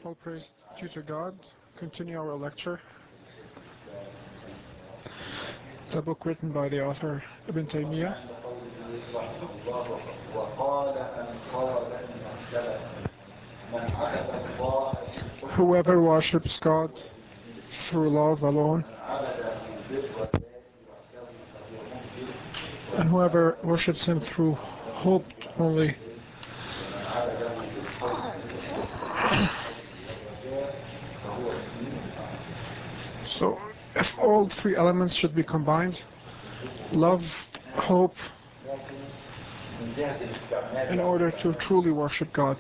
All praise due to God. Continue our lecture. The book written by the author Ibn Taymiyyah. Whoever worships God through love alone, and whoever worships Him through hope only, so if all three elements should be combined, love, hope, in order to truly worship God.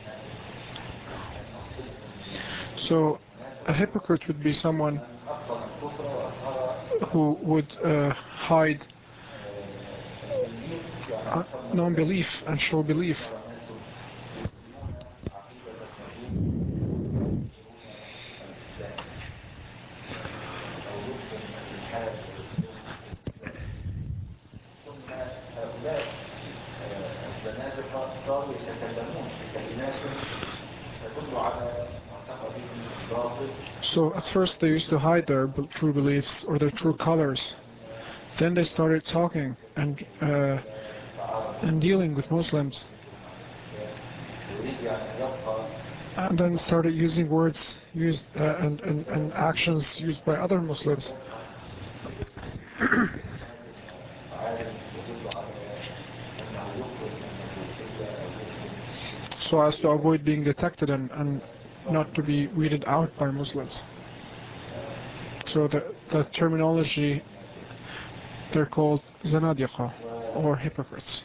So a hypocrite would be someone who would hide non-belief and show belief. So at first they used to hide their true beliefs or their true colors. Then they started talking and dealing with Muslims. And then started using words used and actions used by other Muslims. So as to avoid being detected and not to be weeded out by Muslims. So the terminology, they're called zanadiqa, or hypocrites.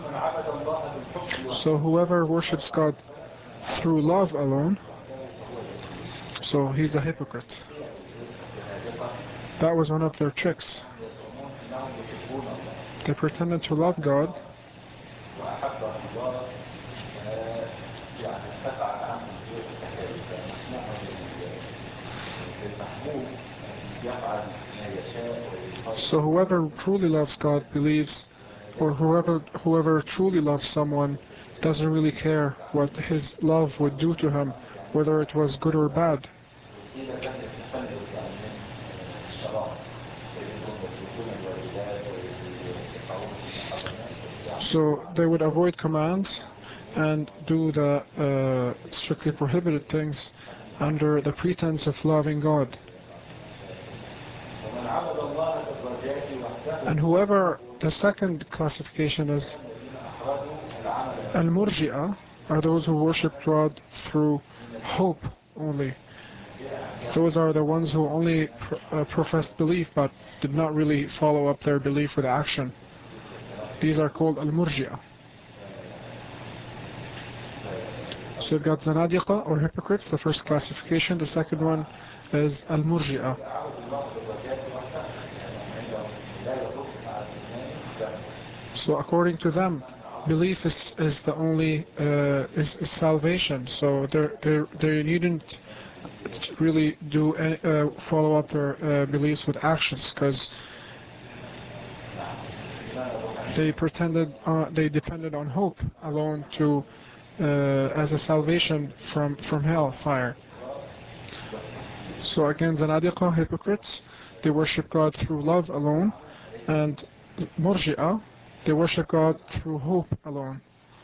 So whoever worships God through love alone, so he's a hypocrite. That was one of their tricks. They pretended to love God, so whoever truly loves God believes, or whoever truly loves someone doesn't really care what his love would do to him, whether it was good or bad. So they would avoid commands and do the strictly prohibited things under the pretense of loving God. And whoever, the second classification is Al-Murji'ah, are those who worship God through hope only. Those are the ones who only professed belief but did not really follow up their belief with action. These are called Al-Murji'ah. So you've got Zanadiqa, or hypocrites, the first classification. The second one is Al-Murji'ah. So according to them, belief is the only is salvation. So they needn't really do follow up their beliefs with actions, because they depended on hope alone to as a salvation from hellfire. So again, Zanadiqa, hypocrites, they worship God through love alone, and Murji'ah, they worship God through hope alone.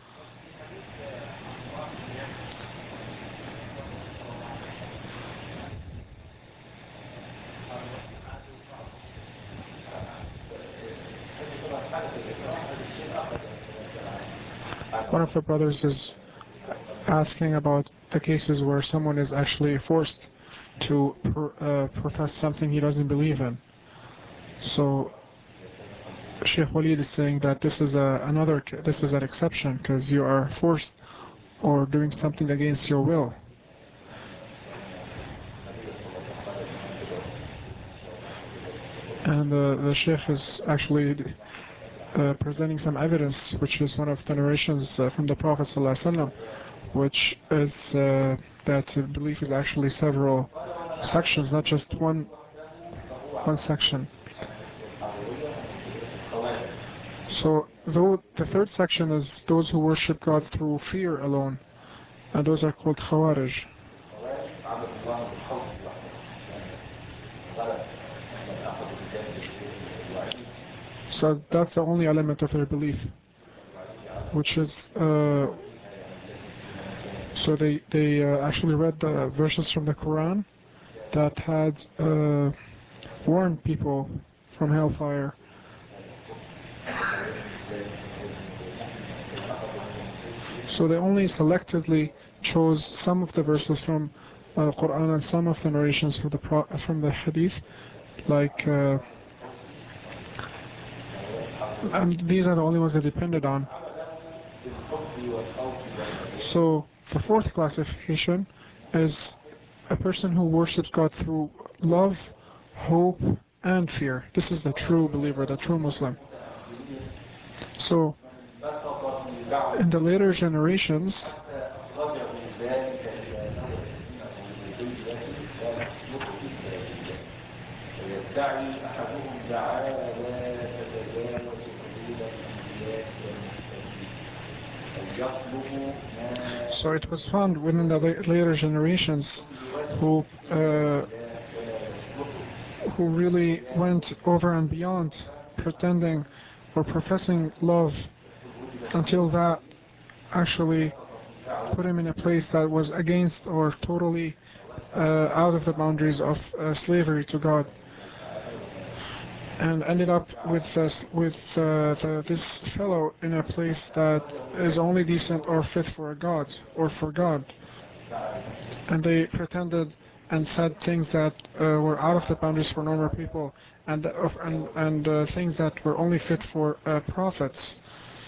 One of the brothers is asking about the cases where someone is actually forced to profess something he doesn't believe in. So Sheikh Walid is saying that this is an exception, because you are forced or doing something against your will. And the Sheikh is actually presenting some evidence, which is one of the narrations from the Prophet ﷺ, which is that belief is actually several sections, not just one section. So the third section is those who worship God through fear alone, and those are called Khawarij. So that's the only element of their belief, which is so they actually read the verses from the Quran that had warned people from hellfire. So they only selectively chose some of the verses from Quran and some of the narrations from the Hadith, like and these are the only ones they depended on. So the fourth classification is a person who worships God through love, hope, and fear. This is the true believer, the true Muslim. So in the later generations, so it was found within the later generations who really went over and beyond pretending or professing love until that actually put him in a place that was against or totally out of the boundaries of slavery to God, and ended up with this fellow in a place that is only decent or fit for a God or for God. And they pretended and said things that were out of the boundaries for normal people, and things that were only fit for prophets.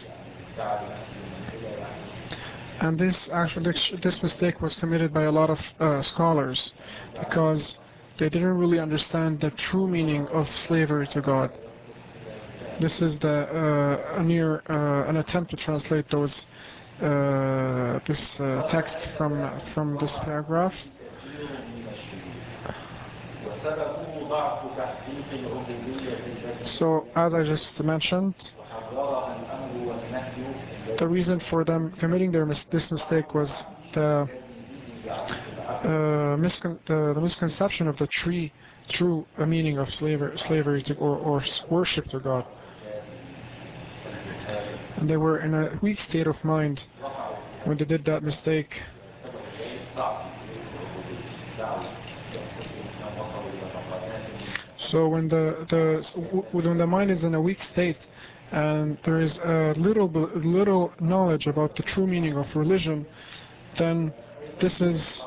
And this mistake was committed by a lot of scholars, because they didn't really understand the true meaning of slavery to God. This is an attempt to translate this text from this paragraph. So, as I just mentioned, the reason for them committing this mistake was the misconception of the true meaning of slavery to, or worship to God. And they were in a weak state of mind when they did that mistake. So when the mind is in a weak state and there is little knowledge about the true meaning of religion, then this is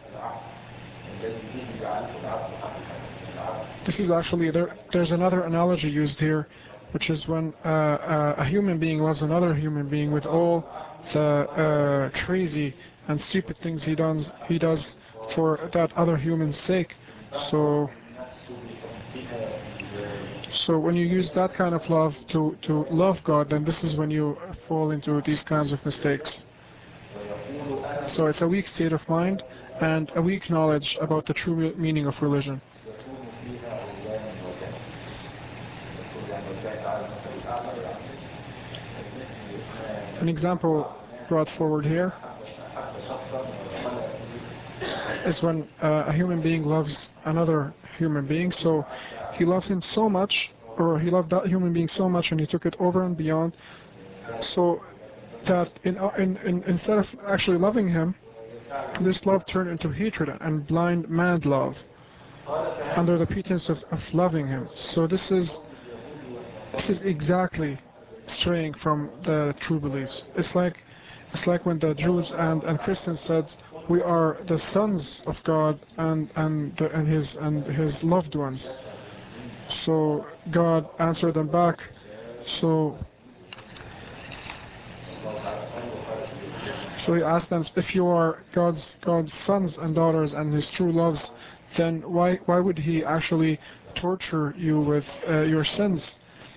actually, there's another analogy used here, which is when a human being loves another human being with all the crazy and stupid things he does for that other human's sake. So when you use that kind of love to love God, then this is when you fall into these kinds of mistakes. So it's a weak state of mind and a weak knowledge about the true meaning of religion. An example brought forward here is when a human being loves another human being. So he loved him so much, or he loved that human being so much, and he took it over and beyond, so that instead of actually loving him, this love turned into hatred and blind, mad love under the pretense of loving him. So this is exactly straying from the true beliefs. It's like when the Jews and Christians said, "We are the sons of God and His loved ones." So God answered them back. So He asked them, if you are God's sons and daughters and His true loves, then why would He actually torture you with your sins?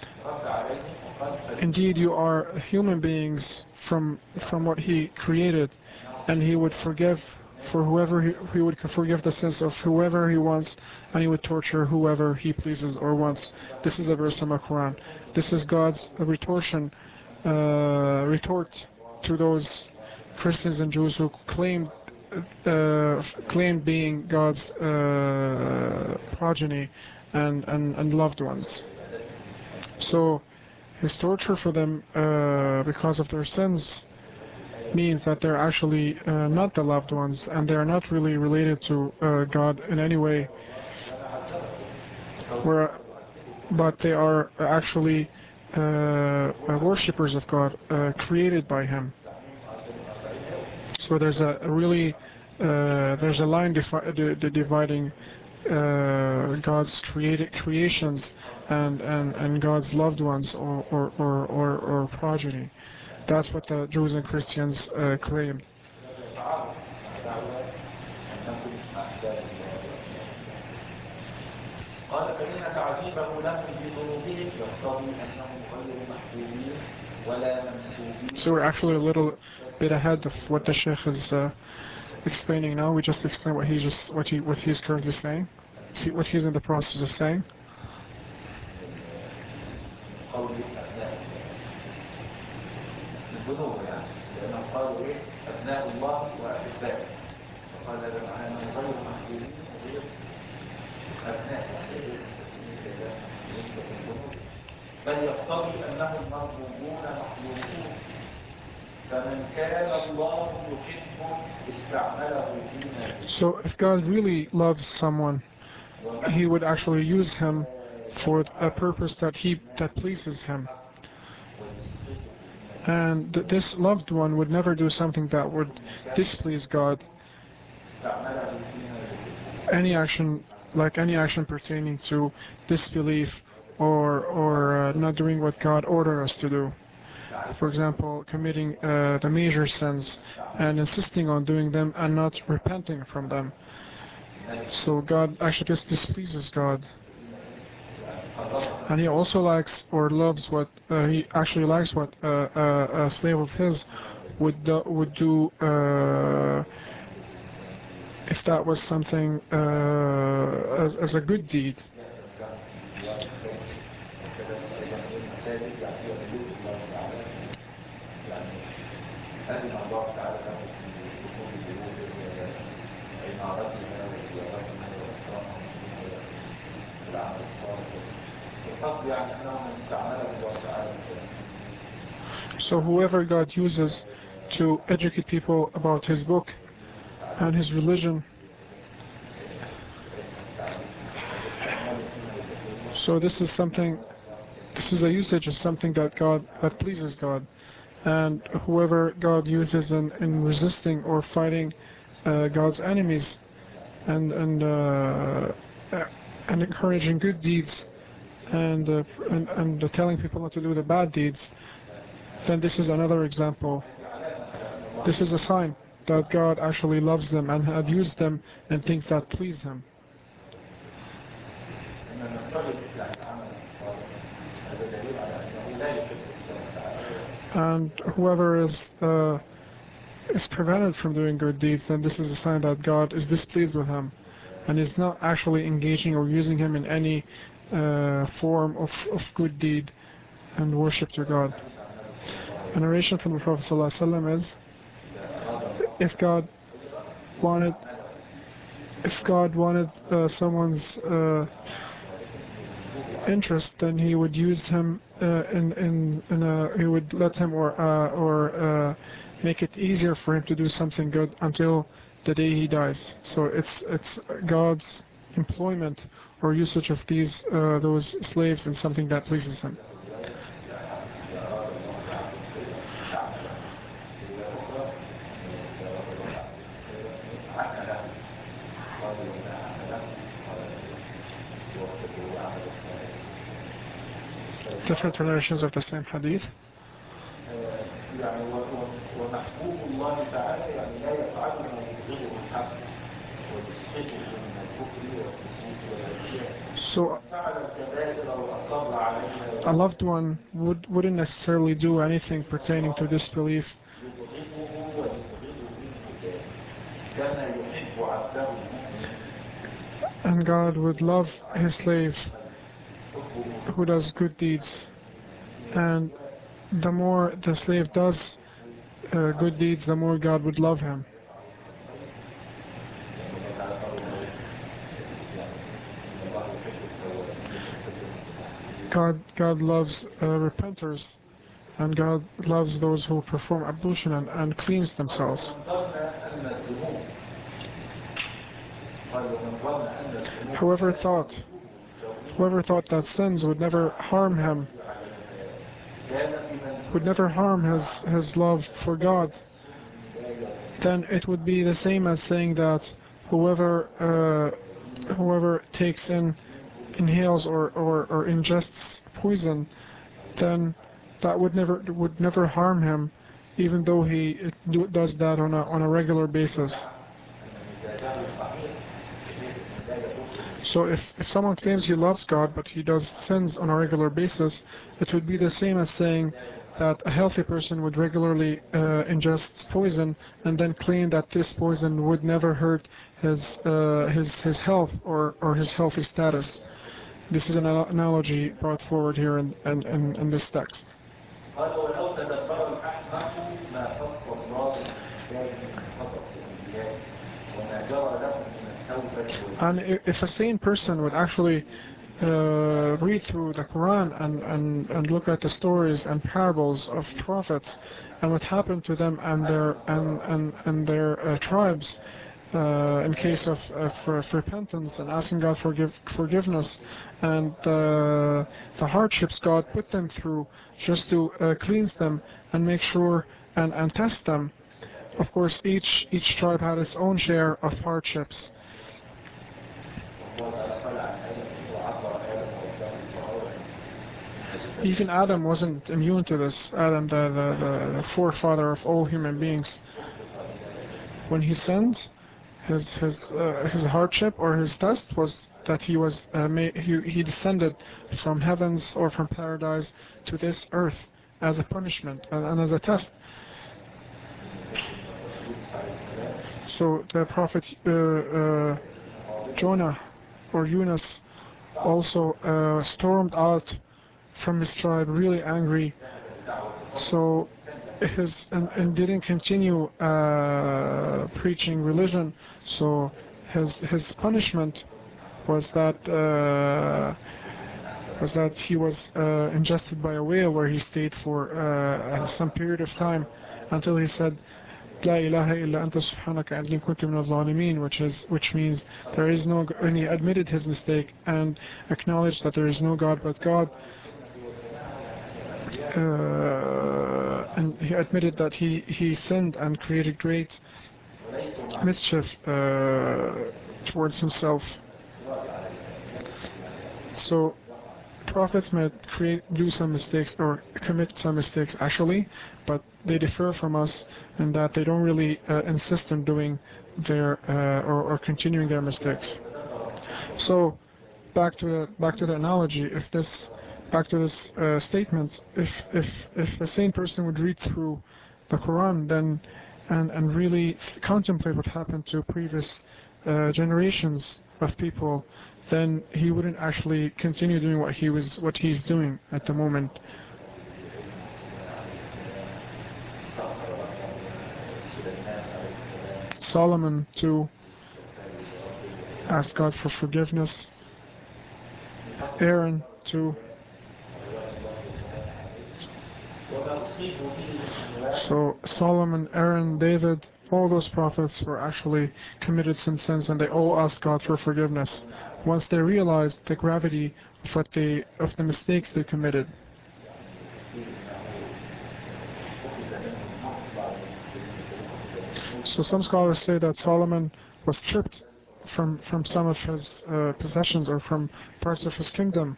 Indeed, you are human beings from what He created, and He would forgive for whoever he would forgive the sins of whoever He wants, and He would torture whoever He pleases or wants. This is a verse from the Quran. This is God's retort to those Christians and Jews who claimed claimed being God's progeny and loved ones. So his torture for them because of their sins means that they're actually not the loved ones, and they're not really related to God in any way, but they are actually worshippers of God, created by Him. So there's a line dividing God's creations and God's loved ones or progeny. That's what the Jews and Christians claimed. So we're actually a little bit ahead of what the Sheikh is explaining now. We just explained what he's currently saying. See what he's in the process of saying. بل يقتضي أنهم مرغوبون محبوبون فمن كان الله يحبه استعمله فيما. So if God really loves someone, He would actually use him for a purpose that pleases Him. And this loved one would never do something that would displease God. Any action pertaining to disbelief or not doing what God ordered us to do. For example, committing the major sins and insisting on doing them and not repenting from them. So God actually just displeases God. And He also likes or loves what He actually likes what a slave of His would do if that was something as a good deed. So whoever God uses to educate people about His book and His religion, so this is a usage of something that pleases God. And whoever God uses in resisting or fighting God's enemies and encouraging good deeds and telling people not to do the bad deeds, then this is another example. This is a sign that God actually loves them and had used them in things that please Him. And whoever is prevented from doing good deeds, then this is a sign that God is displeased with him and is not actually engaging or using him in any form of good deed and worship to God. A narration from the Prophet ﷺ is, if God wanted someone's interest, then He would use him He would let him or make it easier for him to do something good until the day he dies. So it's God's employment or usage of those slaves in something that pleases Him. Different narrations of the same hadith. So a loved one wouldn't necessarily do anything pertaining to disbelief. And God would love His slave who does good deeds. And the more the slave does good deeds, the more God would love him. God loves repenters, and God loves those who perform ablution and cleans themselves. Whoever thought that sins would never harm him, would never harm his love for God, then it would be the same as saying that whoever takes inhales or ingests poison, then that would never harm him, even though he does that on a regular basis. So if someone claims he loves God but he does sins on a regular basis, it would be the same as saying that a healthy person would regularly ingest poison and then claim that this poison would never hurt his health or his healthy status. This is an analogy brought forward here in this text. And if a sane person would actually read through the Quran and look at the stories and parables of prophets and what happened to them and their tribes in case of repentance and asking God for forgiveness and the hardships God put them through just to cleanse them and make sure and test them. Of course, each tribe had its own share of hardships. Even Adam wasn't immune to this. Adam, the forefather of all human beings, when he sinned, his hardship or his test was that he descended from heavens or from paradise to this earth as a punishment and as a test. So the prophet Jonah or Yunus also stormed out from his tribe really angry, so and didn't continue preaching religion. So his punishment was that he was ingested by a whale, where he stayed for some period of time until he said La ilaha illa anta subhanaka inni kuntu min al-zalimin, which means there is no, and he admitted his mistake and acknowledged that there is no God but God. And he admitted that he sinned and created great mischief towards himself. So prophets might do some mistakes or commit some mistakes actually, but they differ from us in that they don't really insist on doing their or continuing their mistakes. So back to the analogy. Back to this statement, if a sane person would read through the Quran then and really contemplate what happened to previous generations of people, then he wouldn't actually continue doing what he's doing at the moment. Solomon too asked God for forgiveness. Aaron too. So Solomon, Aaron, David, all those prophets were actually committed some sins, and they all asked God for forgiveness once they realized the gravity of the mistakes they committed. So some scholars say that Solomon was stripped from some of his possessions or from parts of his kingdom.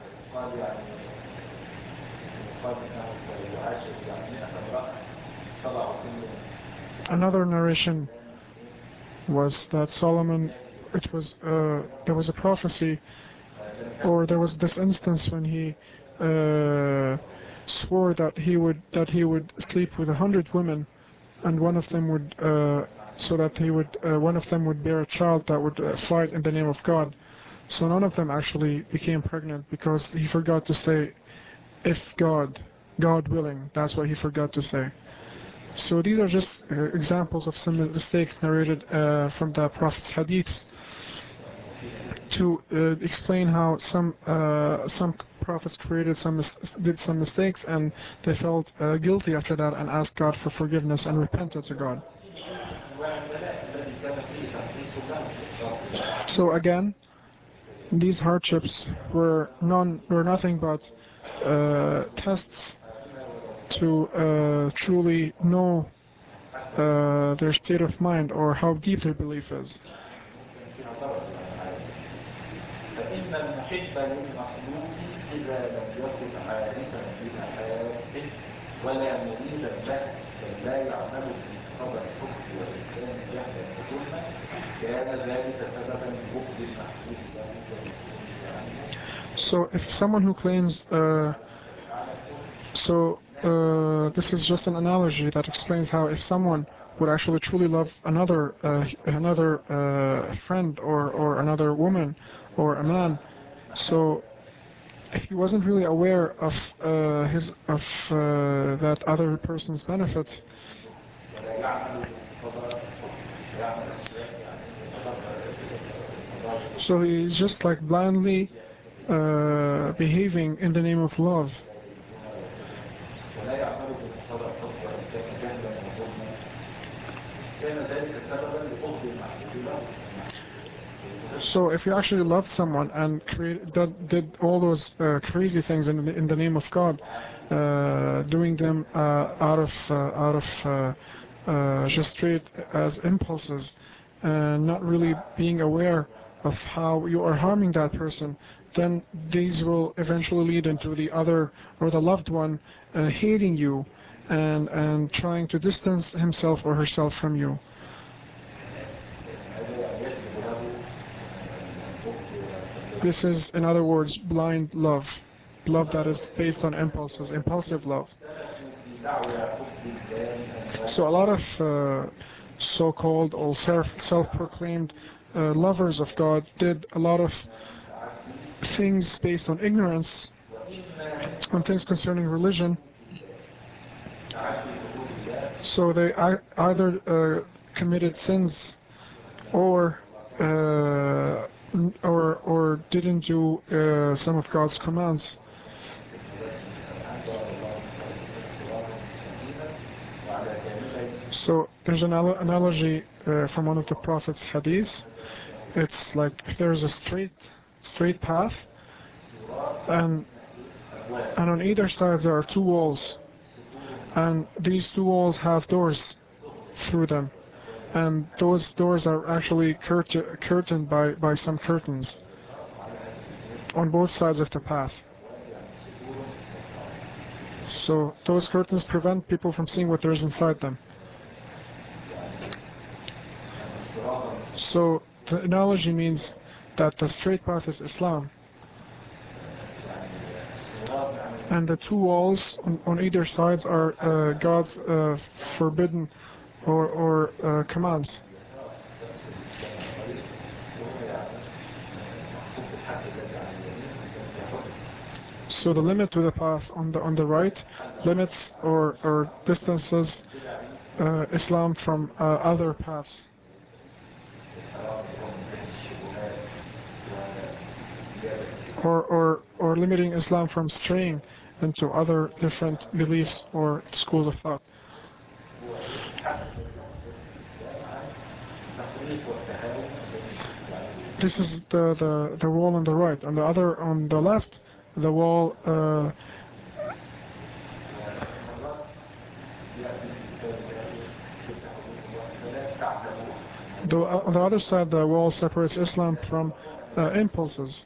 Another narration was that Solomon, there was a prophecy, or there was this instance when he swore that he would sleep with 100 women, and one of them would one of them would bear a child that would fight in the name of God. So none of them actually became pregnant because he forgot to say, if God willing. That's what he forgot to say. So these are just examples of some mistakes narrated from the Prophet's hadiths. to explain how some prophets did some mistakes, and they felt guilty after that and asked God for forgiveness and repented to God. So again, these hardships were nothing but tests to truly know their state of mind or how deep their belief is. فإن المحب للمخلوق إذا لم يكن عارفا بمحابه ولا مريدا له بل لا يعمل بمقتضى الحب والإسلام جهلا وظلما كان ذلك سببا لبغض المحبوب له. So if someone who claims this is just an analogy that explains how if someone would actually truly love another friend or another woman or a man, so if he wasn't really aware of that other person's benefits, so he's just like blindly behaving in the name of love. So if you actually loved someone and did all those crazy things in the name of God, doing them out of just straight as impulses, and not really being aware of how you are harming that person, then these will eventually lead into the other or the loved one hating you and trying to distance himself or herself from you. This is, in other words, blind love. Love that is based on impulses, impulsive love. So a lot of so-called or self-proclaimed lovers of God did a lot of things based on ignorance, on things concerning religion. So they either committed sins or didn't do some of God's commands. So there's an analogy from one of the Prophet's hadiths. It's like if there's a straight path, and on either side there are two walls, and these two walls have doors through them, and those doors are actually curtained by some curtains on both sides of the path. So those curtains prevent people from seeing what there is inside them. So the analogy means that the straight path is Islam, and the two walls on either sides are God's forbidden or commands. So the limit to the path on the right limits or distances Islam from other paths. Or limiting Islam from straying into other different beliefs or schools of thought. This is the wall on the right. On the other, on the left, the wall on the other side, the wall separates Islam from impulses.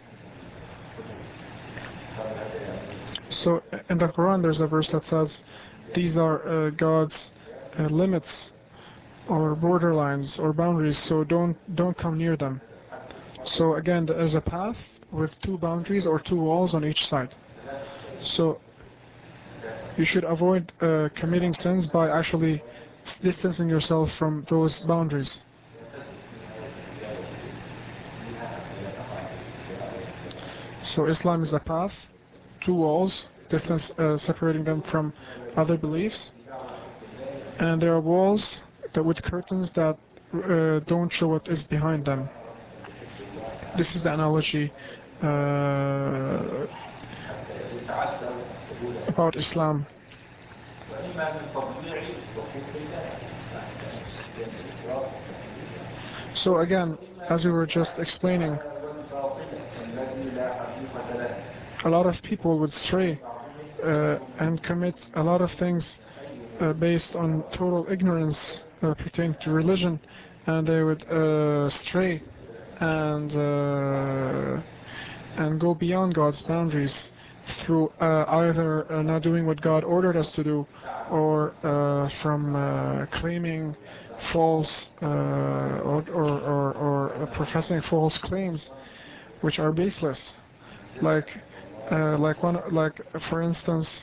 So in the Quran there's a verse that says these are God's limits or borderlines or boundaries, so don't come near them. So again, there is a path with two boundaries or two walls on each side. So you should avoid committing sins by actually distancing yourself from those boundaries. So Islam is a path, two walls, distance separating them from other beliefs, and there are walls with curtains that don't show what is behind them. this is the analogy حتى يتعدوا حدود about Islam. وإما من طبيعي وقوف الله يعني الإسراف So again, as we were just explaining, والباطل الذي لا حقيقة له a lot of people would stray and commit a lot of things based on total ignorance pertaining to religion, and they would stray and go beyond God's boundaries through either not doing what God ordered us to do, or from claiming false or professing false claims which are baseless, like for instance,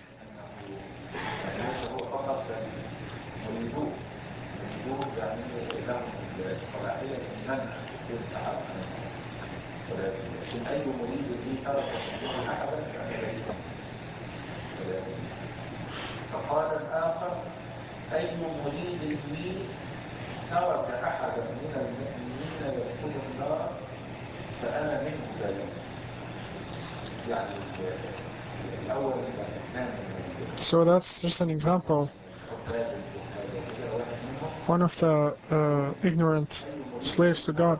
هو فقط الوجود يعني لهم الصلاحية المنع في التعب ولكن أي مريد به ترك الوجود أحدا فقال الآخر أي مريد به ترك أحدا من المؤمنين يدخل النار فأنا منه ذلك يعني الأول كان so that's just an example. One of the ignorant slaves to God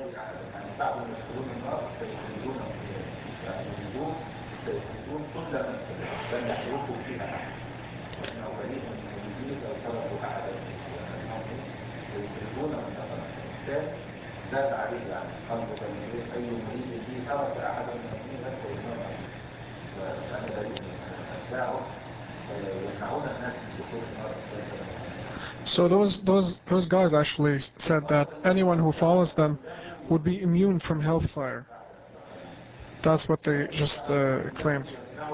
زاد عليه يعني قلب أي مريد به ترك أحد من المؤمنين يدخل النار فأنا بريء من أتباعه يمنعون الناس من دخول النار. So those guys actually said that anyone who follows them would be immune from hellfire. That's what they just claimed.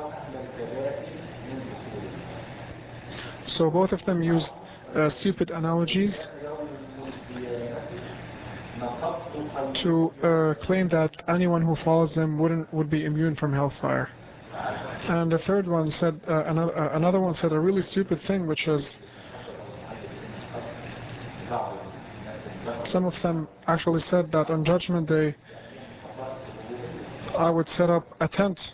So both of them used stupid analogies to claim that anyone who follows them would be immune from hellfire. And the third one said another one said a really stupid thing, which is some of them actually said that on Judgment Day I would set up a tent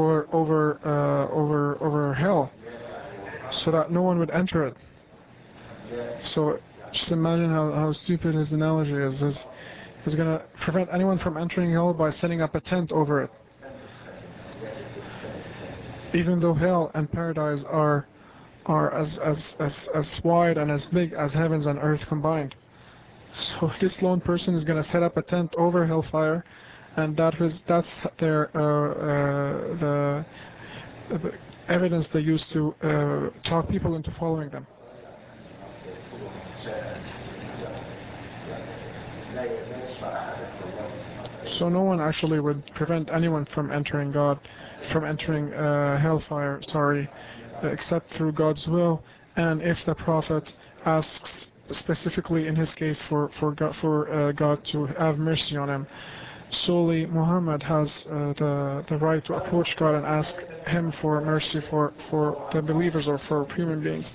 over hell so that no one would enter it. So just imagine how stupid his analogy is. He's going to prevent anyone from entering hell by setting up a tent over it. Even though hell and paradise are as wide and as big as heavens and earth combined. So this lone person is going to set up a tent over hellfire, and that's their the evidence they use to talk people into following them. So no one actually would prevent anyone from entering hellfire, except through God's will, and if the Prophet asks specifically in his case for God to have mercy on him. Solely Muhammad has the right to approach God and ask him for mercy for the believers or for human beings.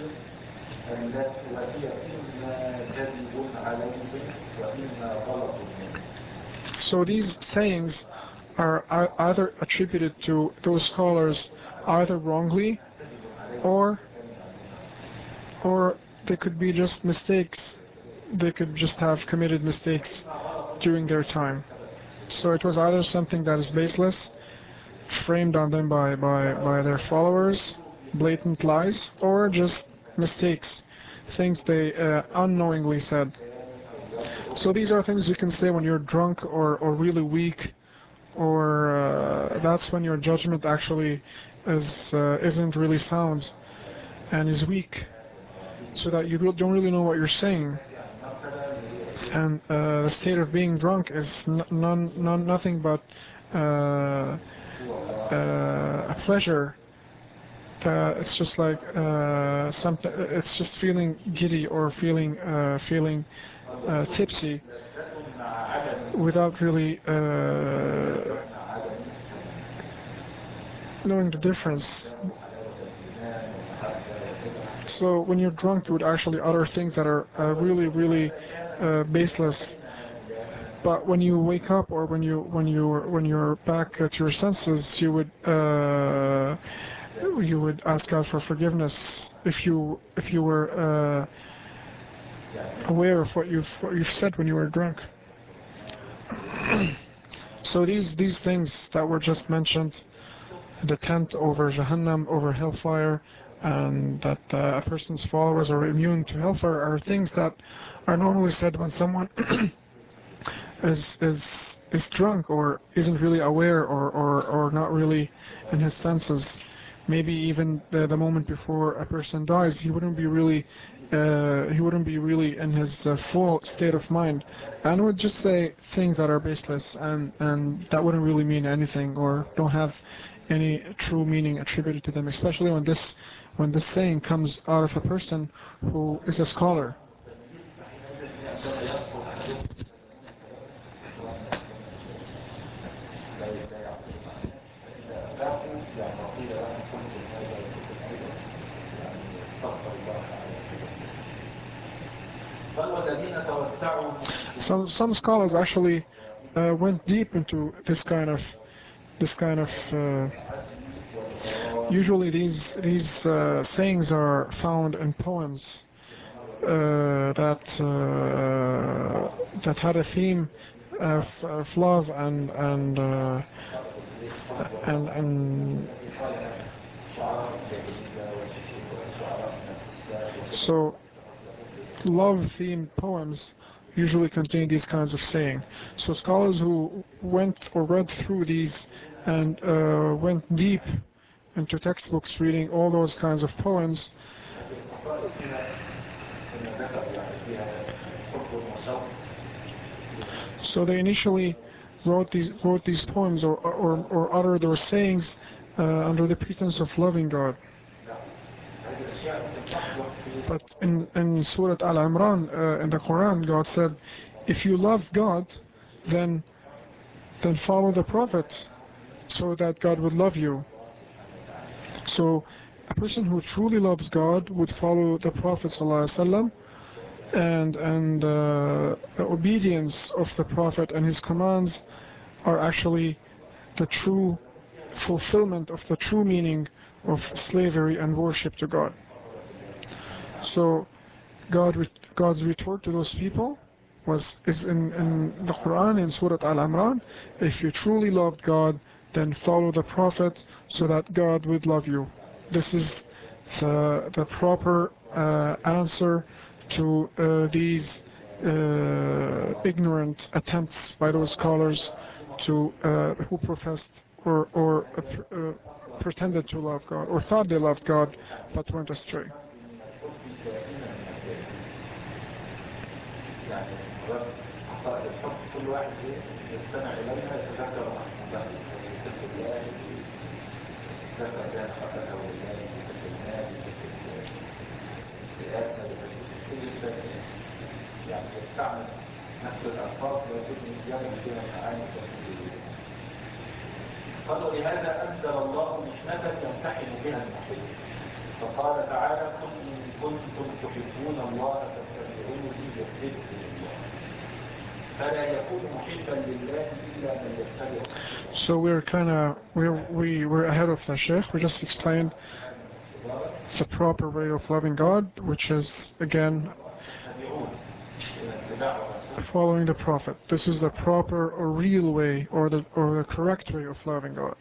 So these sayings are either attributed to those scholars either wrongly, or they could be just mistakes. They could just have committed mistakes during their time. So it was either something that is baseless, framed on them by their followers, blatant lies, or just mistakes, things they unknowingly said. So these are things you can say when you're drunk or really weak, or that's when your judgment actually isn't really sound and is weak, so that you don't really know what you're saying. And the state of being drunk is nothing but a pleasure. It's just like something. It's just feeling giddy or feeling tipsy, without really knowing the difference. So when you're drunk, you would actually utter things that are really baseless, But when you wake up, or when you're back at your senses, you would ask God for forgiveness if you were aware of what you've said when you were drunk. So these things that were just mentioned, the tent over Jahannam, over hellfire, and that a person's followers are immune to hellfire, are things that are normally said when someone is drunk, or isn't really aware, or not really in his senses. Maybe even the moment before a person dies, he wouldn't be really in his full state of mind, and would just say things that are baseless, and that wouldn't really mean anything, or don't have any true meaning attributed to them, especially when this saying comes out of a person who is a scholar. Some scholars actually went deep into this kind of usually these sayings are found in poems that had a theme of love and so love-themed poems usually contain these kinds of saying. So scholars who went or read through these and went deep into textbooks reading all those kinds of poems, so they initially wrote these poems or uttered those sayings under the pretense of loving God. But in Surah Al-Imran in the Quran, God said, if you love God, then follow the Prophet, so that God would love you. So a person who truly loves God would follow the Prophet ﷺ, and the obedience of the Prophet and his commands are actually the true fulfillment of the true meaning of slavery and worship to God. So God's retort to those people is in the Quran, in Surah Al-Imran, if you truly loved God, then follow the Prophet so that God would love you. This is the proper answer to these ignorant attempts by those scholars to who professed or pretended to love God, or thought they loved God but went astray. كل واحد يستمع إليها يتذكر محمودات يكتب الآية يتذكر بها خطأه والآية يكتب المال يكتب الآيات يعني يستعمل نفس الألفاظ لكن يجب فيها معاني تفسيرية. قالوا لهذا أنزل الله محنة يمتحن بها المحب، فقال تعالى قل إن كنتم تحبون الله فاتبعوني يحببكم الله. So we're ahead of the Sheikh. We just explained the proper way of loving God, which is again following the Prophet. This is the proper or real way, or the correct way of loving God.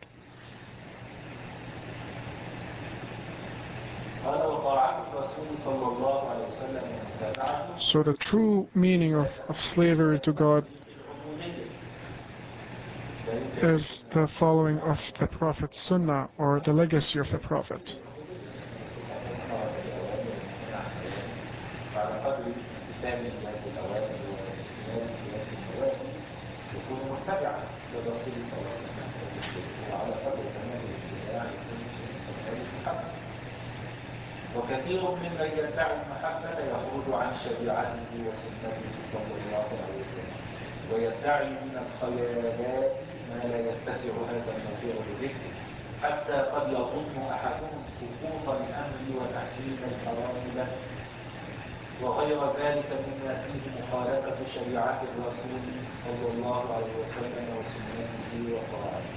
So the true meaning of slavery to God is the following of the Prophet's Sunnah, or the legacy of the Prophet. وكثير ممن يدعي المحبة يخرج عن شريعته وسنته صلى الله عليه وسلم ويدعي من الخيالات ما لا يتسع هذا الموضوع بذكره حتى قد يظن أحدهم سقوط الأمر وتحريم الحرام له وغير ذلك مما فيه مخالفة شريعة الرسول صلى الله عليه وسلم وسنته وقواعده.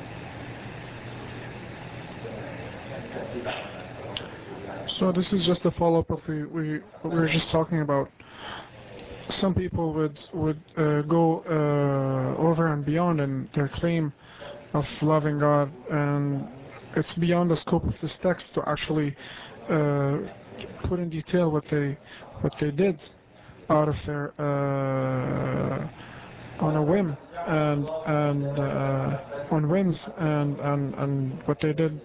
So this is just a follow-up of what we were just talking about. Some people would go over and beyond in their claim of loving God, and it's beyond the scope of this text to actually put in detail what they did out of their on a whim and on whims and what they did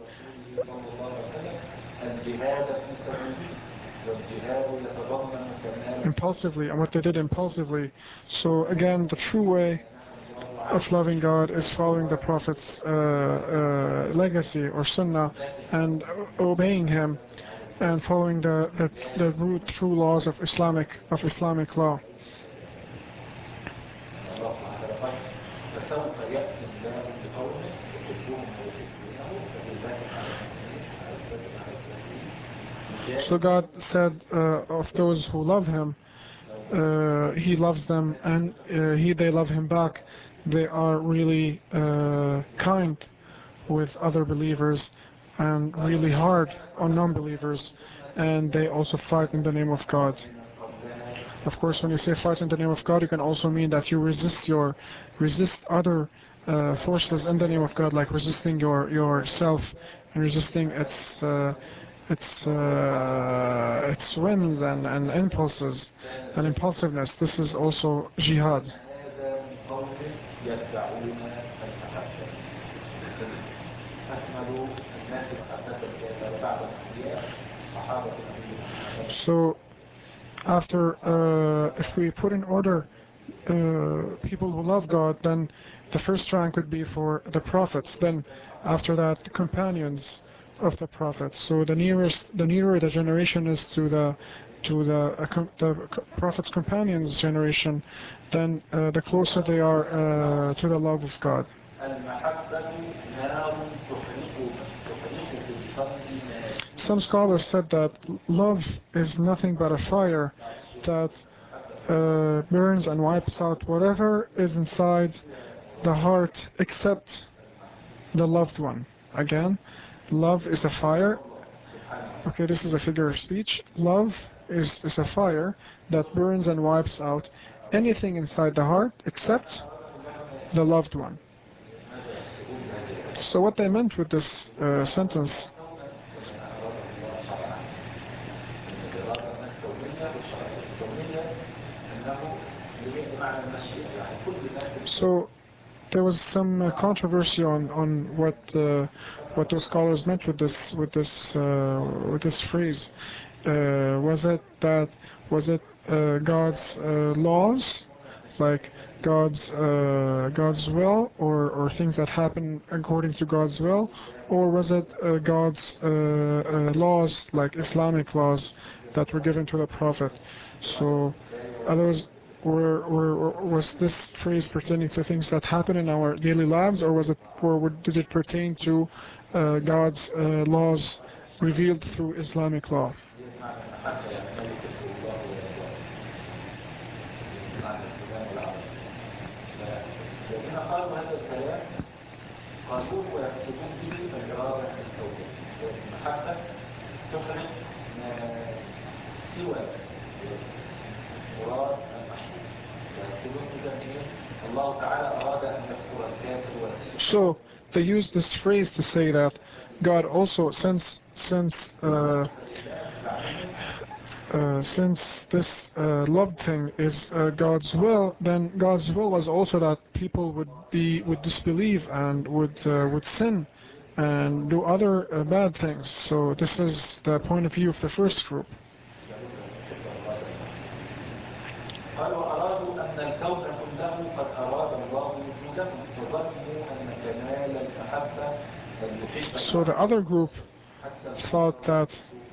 impulsively and what they did impulsively. So again, the true way of loving God is following the Prophet's legacy or sunnah and obeying him and following the root true laws of Islamic law. So God said of those who love him, he loves them and they love him back. They are really kind with other believers and really hard on non-believers, and they also fight in the name of God. Of course, when you say fight in the name of God, you can also mean that you resist other forces in the name of God, like resisting yourself and resisting its whims and impulses and impulsiveness. This is also jihad. So after if we put in order people who love God, then the first rank would be for the prophets, then after that the companions of the prophets. So the nearer the generation is to the prophet's companions generation, then the closer they are to the love of God. Some scholars said that love is nothing but a fire that burns and wipes out whatever is inside the heart except the loved one. Again, love is a fire. Okay, this is a figure of speech. Love is a fire that burns and wipes out anything inside the heart except the loved one. So what they meant with this sentence, so there was some controversy on what those scholars meant with this phrase. Was it God's laws, like God's will, or things that happen according to God's will, or was it God's laws, like Islamic laws that were given to the Prophet? So others was this phrase pertaining to things that happen in our daily lives, or did it pertain to God's laws revealed through Islamic law? So they use this phrase to say that God also, since this love thing is God's will, then God's will was also that people would disbelieve and would sin and do other bad things. So this is the point of view of the first group. So the other group thought that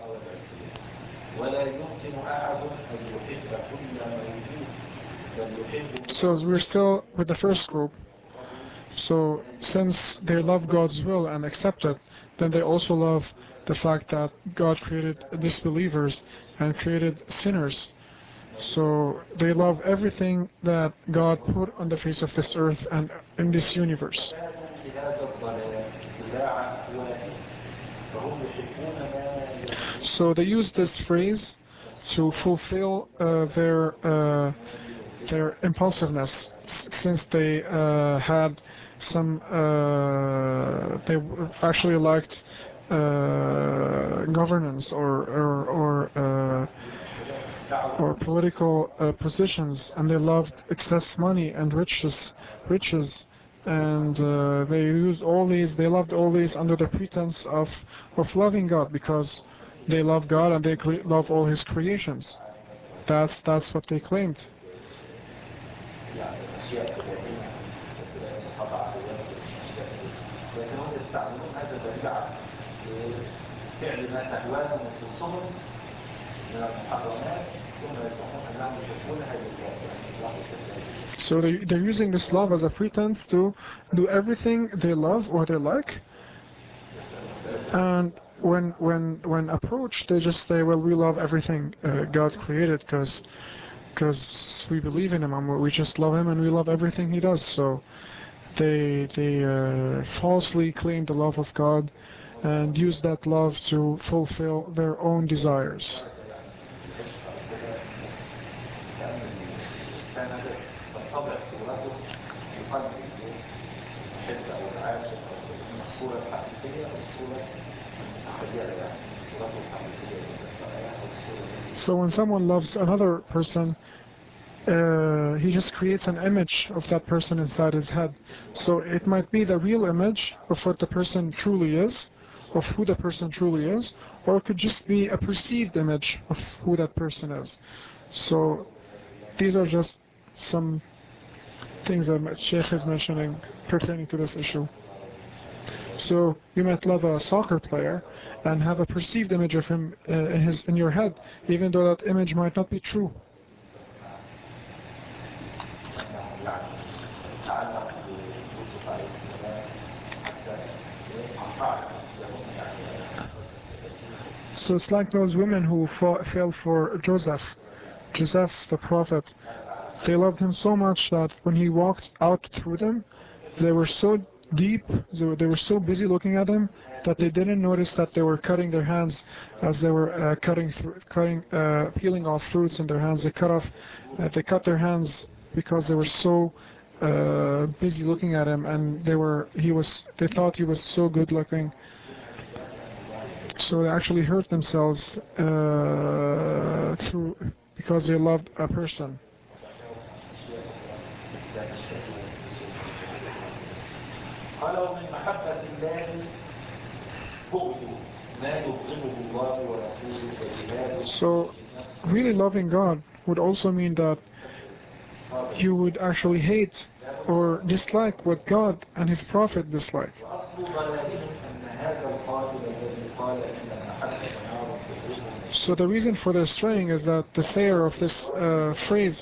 so we're still with the first group. So since they love God's will and accept it, then they also love the fact that God created disbelievers and created sinners. So they love everything that God put on the face of this earth and in this universe. كانوا في هذا الضلال اتباع أهوائهم فهم يحبون ما يكون So they use this phrase to fulfill their impulsiveness, since they had some they actually liked governance or political positions, and they loved excess money and riches, and they loved all these under the pretense of loving God, because they love God and they love all His creations. That's what they claimed. يعني أشياء بديهية تضع عدوات أشياء لكنهم يستعملون هذا الذريعة لفعل ما تهوان نفوسهم من المحرمات ثم يزعمون أنهم يحبونها لله يعني الله يحبها. So they're using this love as a pretense to do everything they love or they like, and when approached, they just say, well, we love everything God created because we believe in Him and we just love Him and we love everything He does. So they falsely claim the love of God and use that love to fulfill their own desires. So when someone loves another person, he just creates an image of that person inside his head. So it might be the real image of what the person truly is, of who the person truly is, or it could just be a perceived image of who that person is. So these are just some things that Sheikh is mentioning pertaining to this issue. So you might love a soccer player and have a perceived image of him in your head, even though that image might not be true. So it's like those women who fell for Joseph, the prophet. They loved him so much that when he walked out through them, they were so deep, they were so busy looking at him that they didn't notice that they were cutting their hands as they were peeling off fruits in their hands. They cut their hands because they were so busy looking at him, and they thought he was so good looking. So they actually hurt themselves because they loved a person. So really loving God would also mean that you would actually hate or dislike what God and His Prophet dislike. So the reason for their straying is that the sayer of this phrase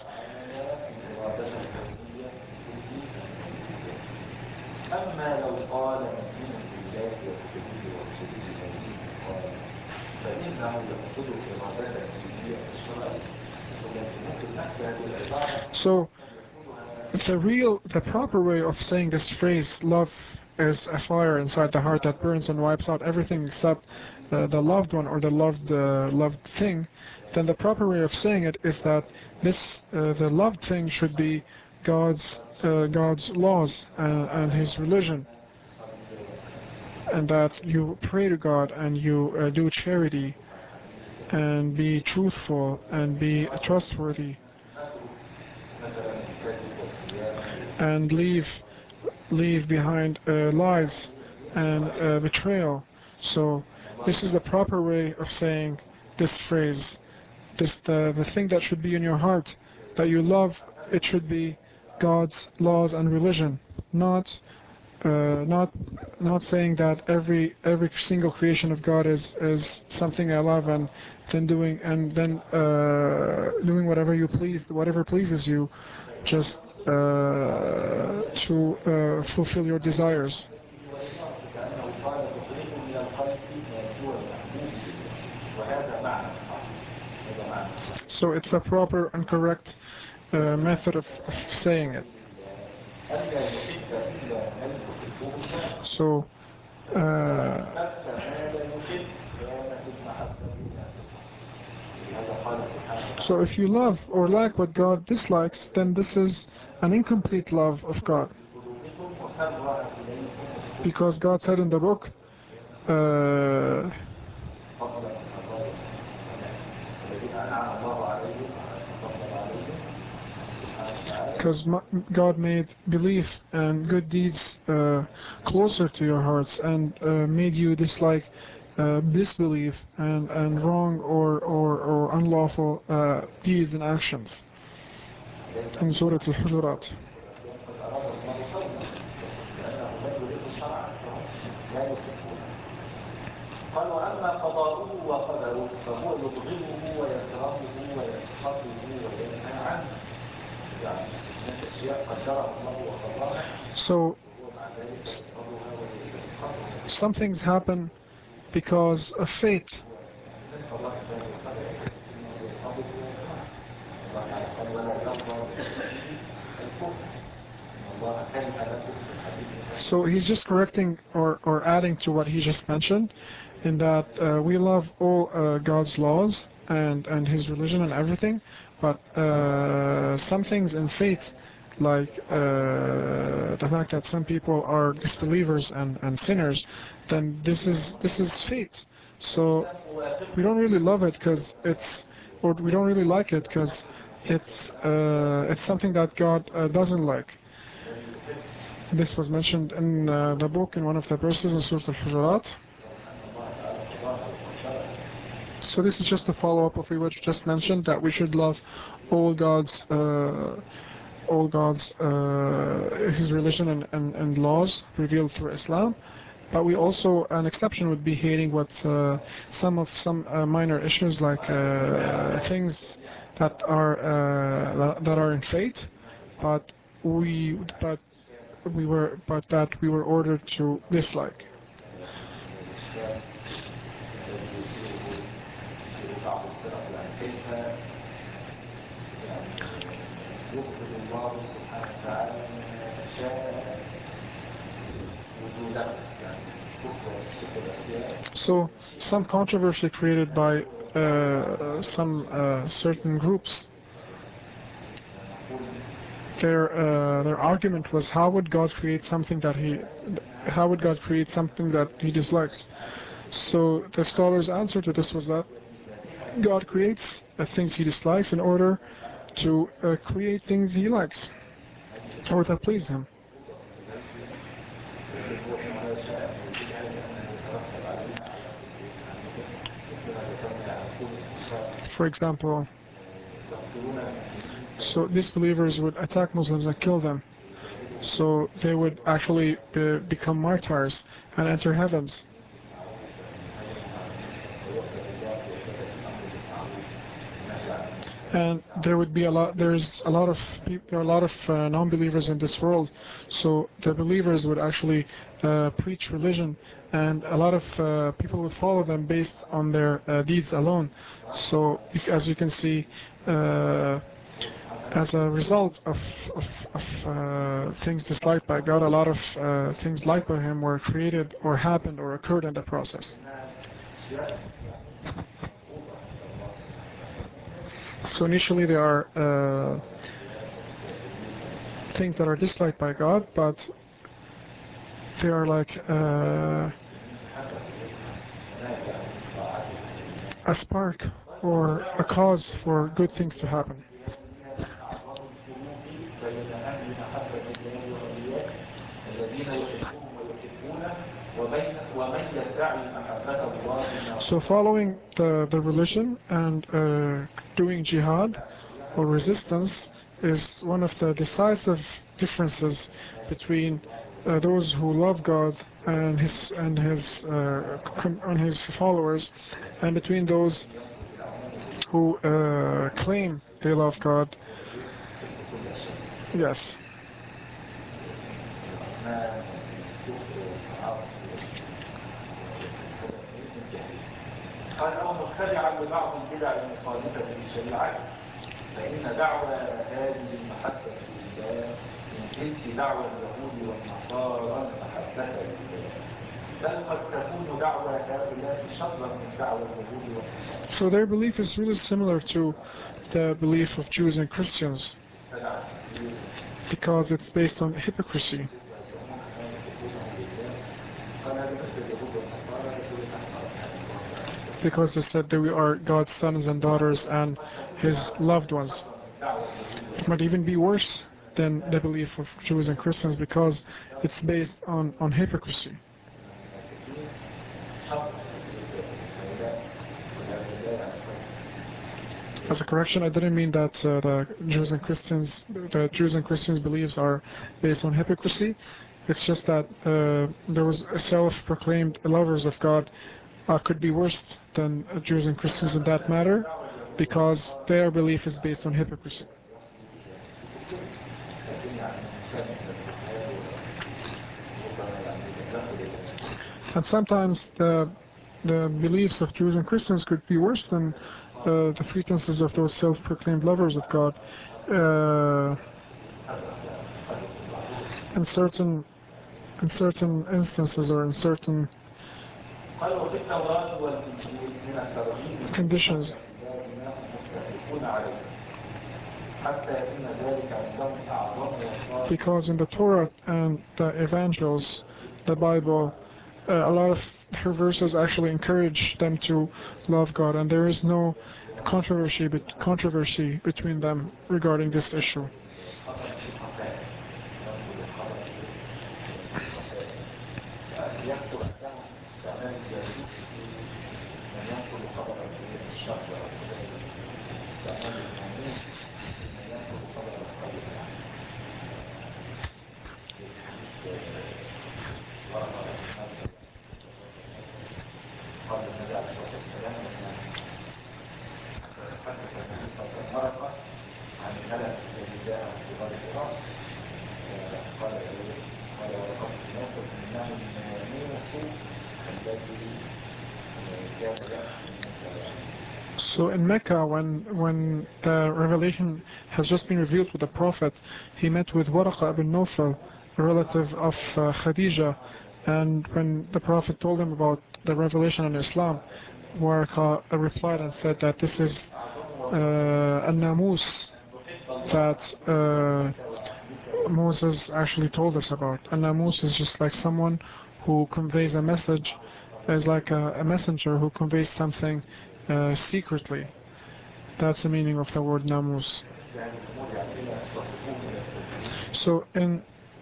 So the proper way of saying this phrase, love is a fire inside the heart that burns and wipes out everything except the loved one or the loved thing, then the proper way of saying it is that the loved thing should be God's laws and His religion, and that you pray to God and you do charity and be truthful and be trustworthy and leave behind lies and betrayal. So this is the proper way of saying this phrase. The thing that should be in your heart that you love, it should be God's laws and religion, not saying that every single creation of God is something I love, and then doing whatever pleases you, just to fulfill your desires. So it's a proper and correct method of saying it. ألا يحب إلا من يحبه الله. So نفس ما لا يحب كانت المحبة نافقة. هذا قال سبحانه. so if you love or like what God dislikes, then this is an incomplete love of God. Because God said in the book, because God made belief and good deeds closer to your hearts and made you dislike disbelief and wrong or unlawful deeds and actions. In Surah Al-Hujurat. قال وأما قضاؤه وقدره فهو يبغضه ويكرهه ويسخطه وينهى عنه. يعني أشياء قدرها الله وقضاها. So some things happen because of fate. So he's just correcting or adding to what he just mentioned, in that we love all God's laws and his religion and everything, but some things in faith, like the fact that some people are disbelievers and sinners, then this is fate. So we don't really love it because or we don't really like it because it's something that God doesn't like. This was mentioned in the book in one of the verses in Surah Al-Hujurat. So this is just a follow-up of what you just mentioned, that we should love all God's His religion and laws revealed through Islam. But we also, an exception would be hating what some minor issues, like things that are in fate, but that we were ordered to dislike. So some controversy created by some certain groups. Their argument was, how would God create something that he dislikes? So the scholar's answer to this was that God creates things he dislikes in order to create things he likes or that please him. For example, so disbelievers would attack Muslims and kill them. So they would actually become martyrs and enter heavens. And there would be there are a lot of non-believers in this world, so the believers would actually preach religion, and a lot of people would follow them based on their deeds alone. So as you can see, as a result of things disliked by God, a lot of things liked by him were created or happened or occurred in the process. So initially there are things that are disliked by God, but they are like a spark or a cause for good things to happen. So following the religion and doing jihad or resistance is one of the decisive differences between those who love God and his followers, and between those who claim they love God. Yes. قال أو متبعا لبعض البدع المخالفة للشريعة، فإن دعوة هذه المحبة لله من جنس دعوة اليهود والنصارى المحبة لله، بل قد تكون دعوة هؤلاء شطرا من دعوة اليهود والنصارى. So their belief is really similar to the belief of Jews and Christians because it's based on hypocrisy. Because they said that we are God's sons and daughters and His loved ones. It might even be worse than the belief of Jews and Christians because it's based on hypocrisy. As a correction, I didn't mean that the Jews and Christians' beliefs are based on hypocrisy. It's just that those self-proclaimed lovers of God could be worse than Jews and Christians in that matter, because their belief is based on hypocrisy. And sometimes the beliefs of Jews and Christians could be worse than the pretenses of those self-proclaimed lovers of God. In certain instances or in certain conditions. Because in the Torah and the Evangels, the Bible, a lot of her verses actually encourage them to love God, and there is no controversy between them regarding this issue. So in Mecca, when the revelation has just been revealed to the Prophet, he met with Waraqa ibn Nawfal, a relative of Khadija, and when the Prophet told him about the revelation in Islam, Waraqa replied and said that this is a namus that Moses actually told us about. A namus is just like someone who conveys a message, is like a messenger who conveys something secretly. That's the meaning of the word namus. So in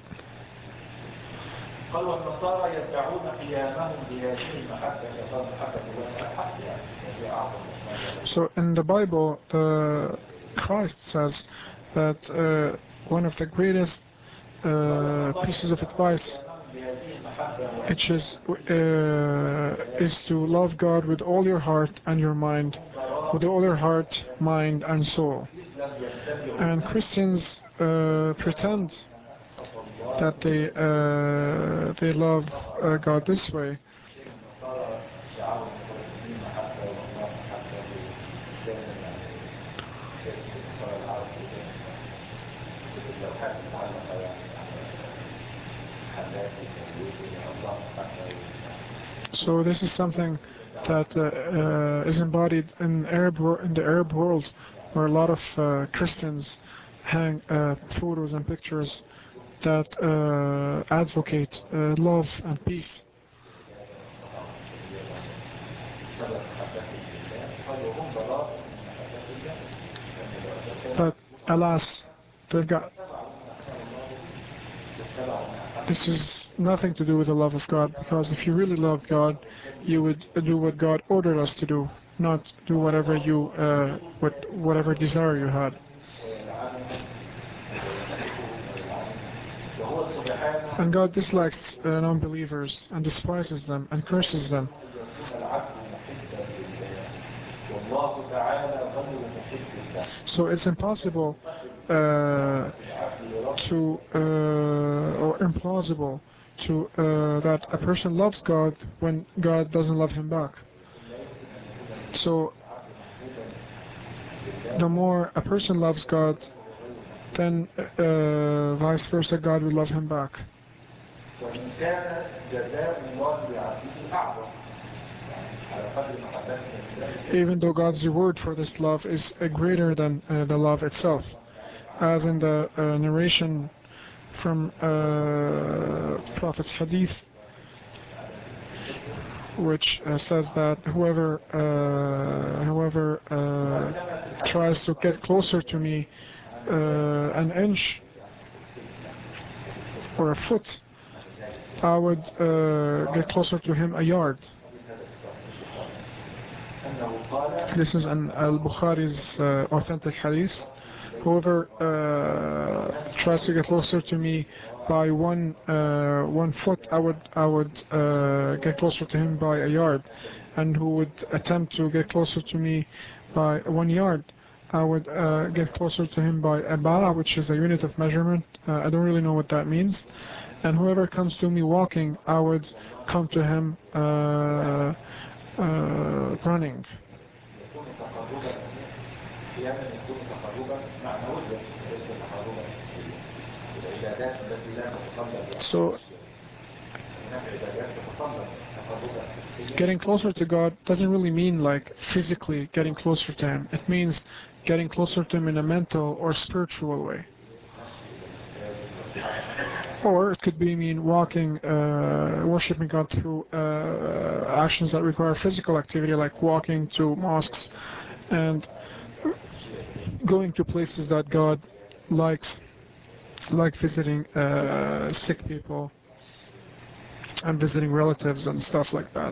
the Bible, Christ says that one of the greatest pieces of advice is to love God with all your heart and your mind, with all your heart, mind, and soul. And Christians pretend that they love God this way. So this is something that is embodied in the Arab world, where a lot of Christians hang photos and pictures that advocate love and peace. But alas, this is nothing to do with the love of God, because if you really loved God, you would do what God ordered us to do, not do whatever desire you had. And God dislikes non-believers and despises them and curses them. So it's impossible or implausible that a person loves God when God doesn't love him back. So the more a person loves God, then vice versa, God will love him back. وإن كان جزاء الله بعبده أعظم على قدر محبته لله. Even though God's reward for this love is greater than the love itself. As in the narration from Prophet's hadith, which says that whoever tries to get closer to me an inch or a foot, I would get closer to him a yard. This is an Al-Bukhari's authentic hadith. Whoever tries to get closer to me by 1 foot, I would get closer to him by a yard. And who would attempt to get closer to me by 1 yard, I would get closer to him by a ba', which is a unit of measurement. I don't really know what that means. And whoever comes to me walking, I would come to him running. So getting closer to God doesn't really mean like physically getting closer to Him. It means getting closer to Him in a mental or spiritual way. Or it could be mean walking, worshiping God through actions that require physical activity, like walking to mosques and going to places that God likes, like visiting sick people and visiting relatives and stuff like that.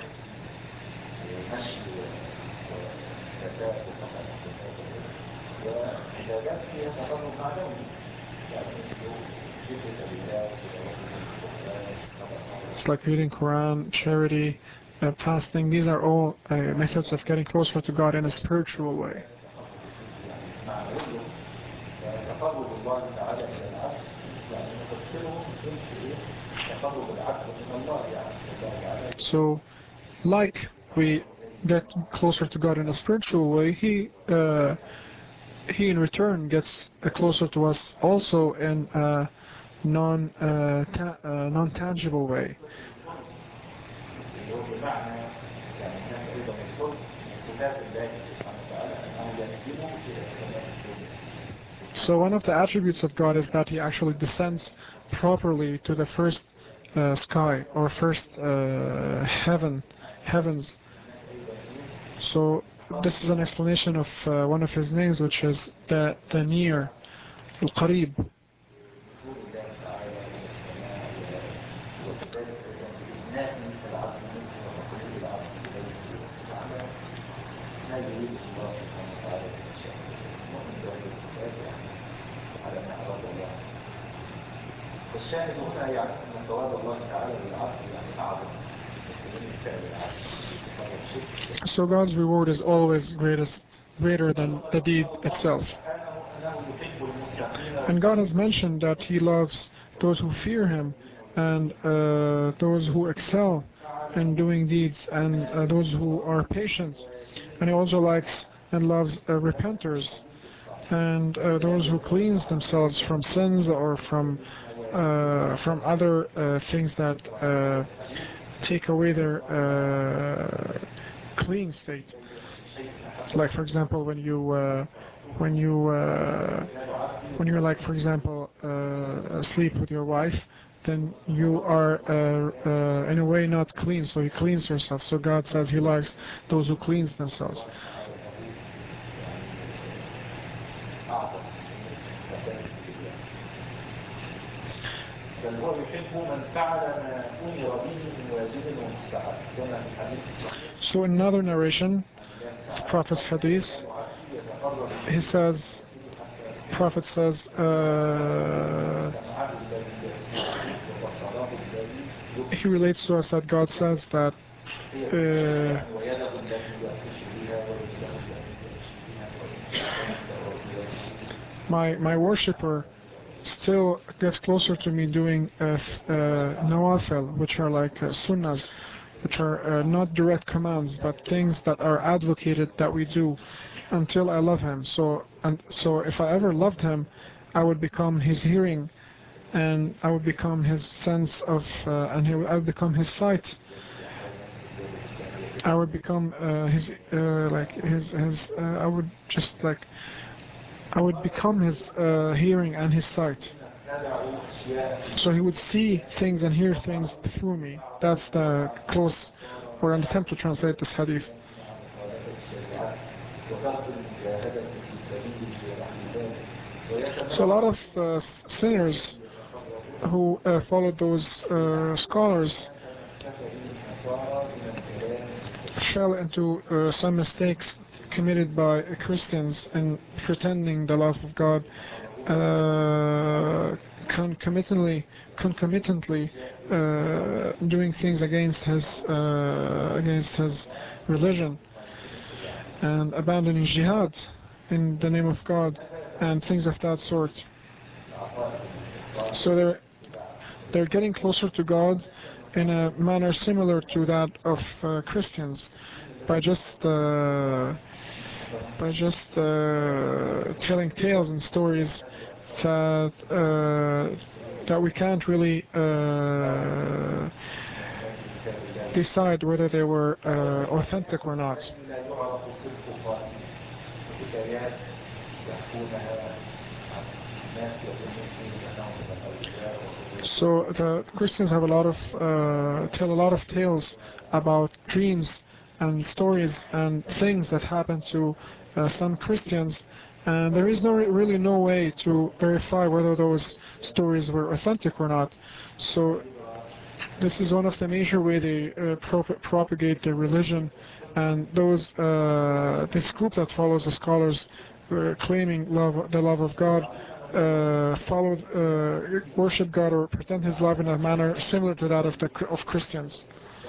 It's like reading Quran, charity, fasting. These are all methods of getting closer to God in a spiritual way. So, like we get closer to God in a spiritual way, He in return gets closer to us also in a non-tangible way. So one of the attributes of God is that He actually descends properly to the first sky or first heavens. So this is an explanation of one of His names, which is the near, Al-Qarib. الشاهد هنا يعني أن ثواب الله تعالى بالعبد يعني أعظم. So God's reward is always greater than the deed itself. And God has mentioned that He loves those who fear Him and those who excel in doing deeds and those who are patient. And He also likes and loves repenters and those who cleanse themselves from sins or from other things that take away their clean state. Like for example, when you're like for example asleep with your wife, then you are in a way not clean, so you cleanse yourself. So God says He likes those who cleanse themselves. So in another narration, Prophet's hadith, Prophet says, he relates to us that God says that my worshipper still gets closer to me doing nawafil, which are like sunnahs, which are not direct commands, but things that are advocated that we do until I love him. So if I ever loved him, I would become his hearing, and I would become his sense of, I would become his sight. I would become I would just like, I would become his hearing and his sight. So he would see things and hear things through me. That's the close, or an attempt to translate this hadith. So a lot of sinners who followed those scholars fell into some mistakes committed by Christians in pretending the love of God, concomitantly doing things against his religion, and abandoning jihad in the name of God and things of that sort. So they're getting closer to God in a manner similar to that of Christians, by just telling tales and stories that we can't really decide whether they were authentic or not. So the Christians have tell a lot of tales about dreams and stories and things that happen to some Christians, and there is really no way to verify whether those stories were authentic or not. So this is one of the major ways they propagate their religion, and this group that follows the scholars claiming the love of God worship God or pretend his love in a manner similar to that of Christians.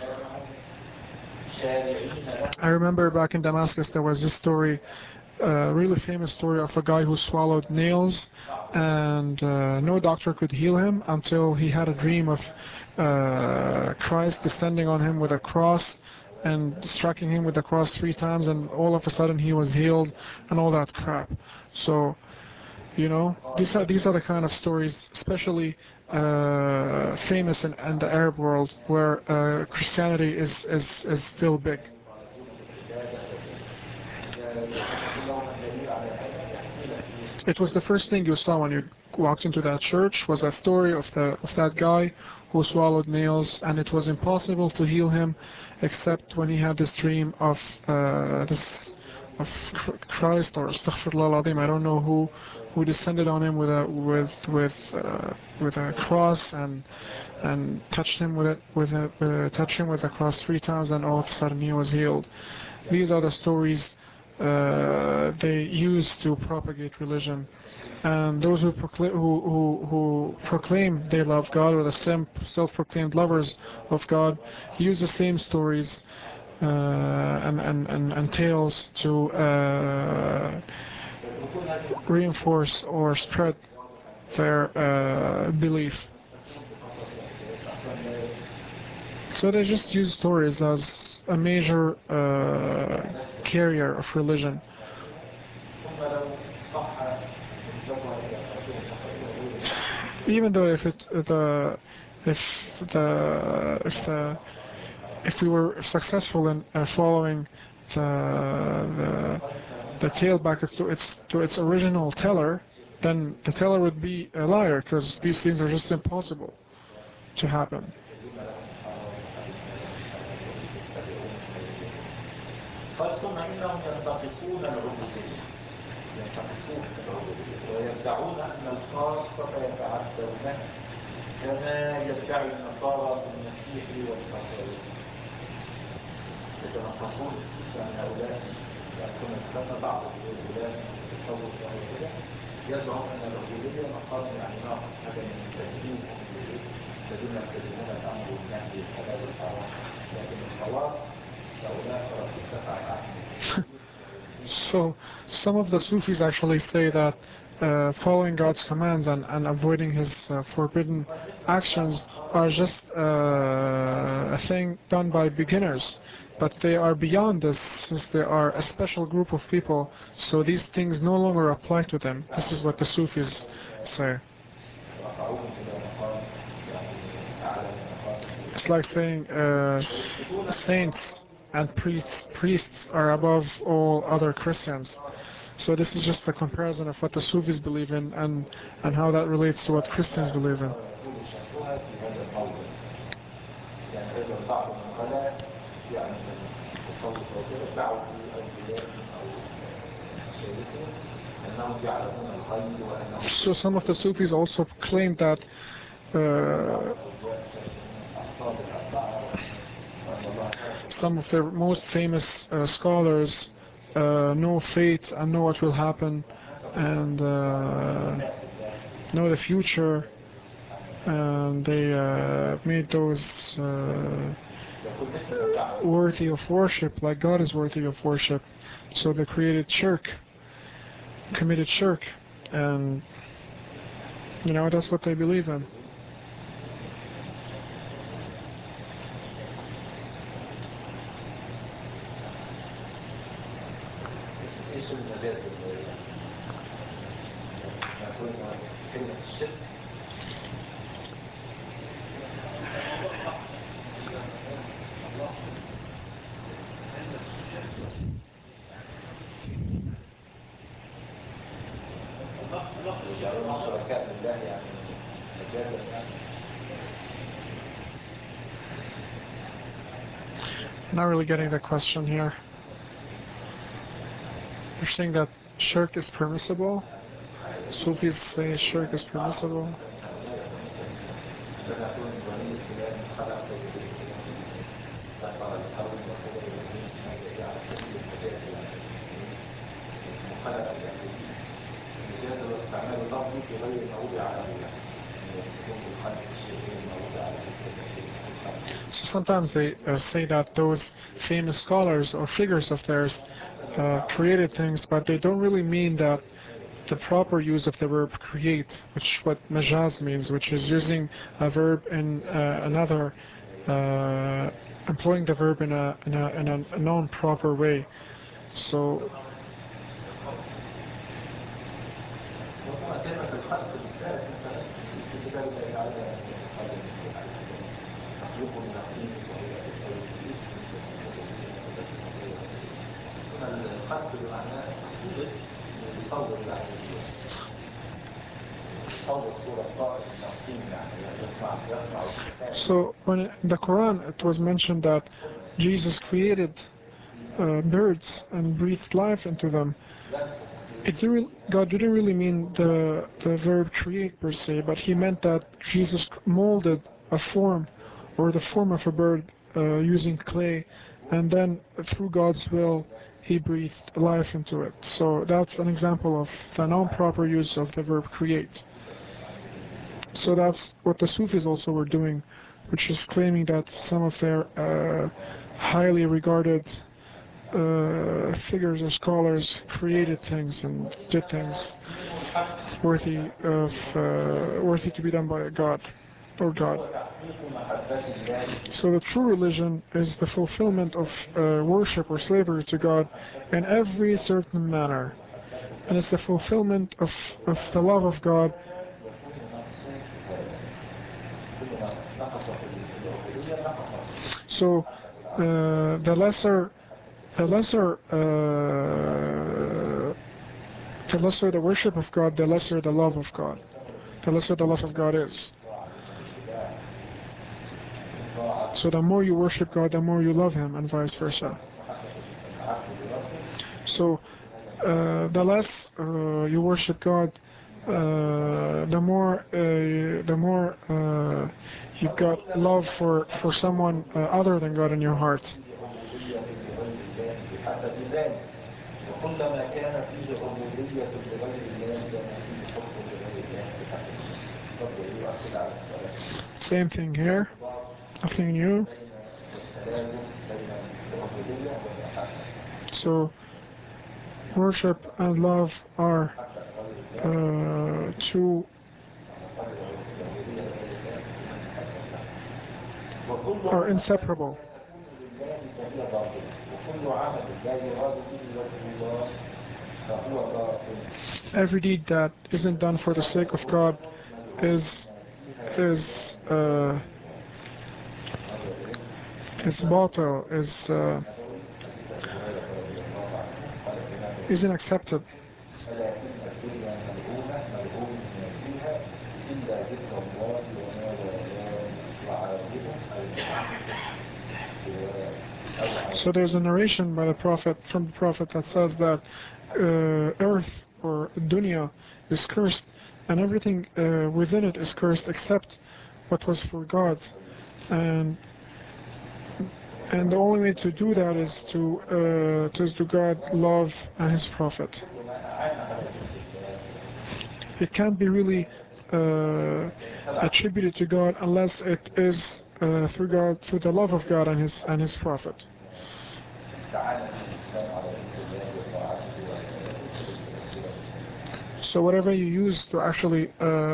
I remember back in Damascus there was this story, a really famous story of a guy who swallowed nails, and no doctor could heal him until he had a dream of Christ descending on him with a cross and striking him with the cross 3 times, and all of a sudden he was healed and all that crap. So, you know, these are the kind of stories, especially famous in the Arab world, where Christianity is still big. It was the first thing you saw when you walked into that church, was a story of that guy who swallowed nails, and it was impossible to heal him except when he had this dream of Christ, or Astaghfirullah al-Azim, I don't know who descended on him with a cross and touched him with the cross 3 times, and all of a sudden he was healed. These are the stories they use to propagate religion, and those who proclaim they love God, or the self-proclaimed lovers of God, use the same stories and tales to reinforce or spread their belief. So they just use stories as a major carrier of religion. Even though if we were successful in following the tale back to its original teller, then the teller would be a liar, because these things are just impossible to happen. ثم إنهم ينتقصون العبودية ويدعون أن الخاصة يتعدونها كما يدعي النصارى بالمسيح والنصارى. يتنقصون من هؤلاء، كما ذكرنا بعض الولاة تصور كده يزعم أن العبودية مقام يعني ناقص، هذا من التكذيب الذين يكذبون الأمر والنهي والحلال والحرام، لكن الخلاص So some of the Sufis actually say that following God's commands and avoiding His forbidden actions are just a thing done by beginners. But they are beyond this, since they are a special group of people, so these things no longer apply to them. This is what the Sufis say. It's like saying saints and priests are above all other Christians. So this is just a comparison of what the Sufis believe in and how that relates to what Christians believe in. So some of the Sufis also claim that some of their most famous scholars know fate and know what will happen and know the future, and they made those worthy of worship, like God is worthy of worship. So they created committed shirk, and that's what they believe in. Not really getting the question here. You're saying that shirk is permissible? Sufis say shirk is permissible? So sometimes they say that those famous scholars or figures of theirs created things, but they don't really mean that the proper use of the verb create, which what majaz means, which is using a verb in another, employing the verb in a non-proper way. So So when in the Quran it was mentioned that Jesus created birds and breathed life into them, God didn't really mean the verb create per se, but He meant that Jesus molded a form or the form of a bird using clay, and then through God's will He breathed life into it. So that's an example of the non-proper use of the verb create. So that's what the Sufis also were doing, which is claiming that some of their highly regarded figures or scholars created things and did things worthy to be done by a God or God. So the true religion is the fulfillment of worship or slavery to God in every certain manner, and it's the fulfillment of the love of God. So the lesser the worship of God, the lesser the love of God. The lesser the love of God is. So the more you worship God, the more you love Him, and vice versa. So the less you worship God, the more you've got love for someone other than God in your heart. Same thing here, nothing new. So worship and love are two are inseparable. Every deed that isn't done for the sake of God is is uh, is batil, isn't accepted. So there's a narration by the Prophet, from the Prophet, that says that earth or dunya is cursed, and everything within it is cursed except what was for God. And the only way to do that is to God love and His Prophet. It can't be really attributed to God unless it is through God, through the love of God and His Prophet. So whatever you use to actually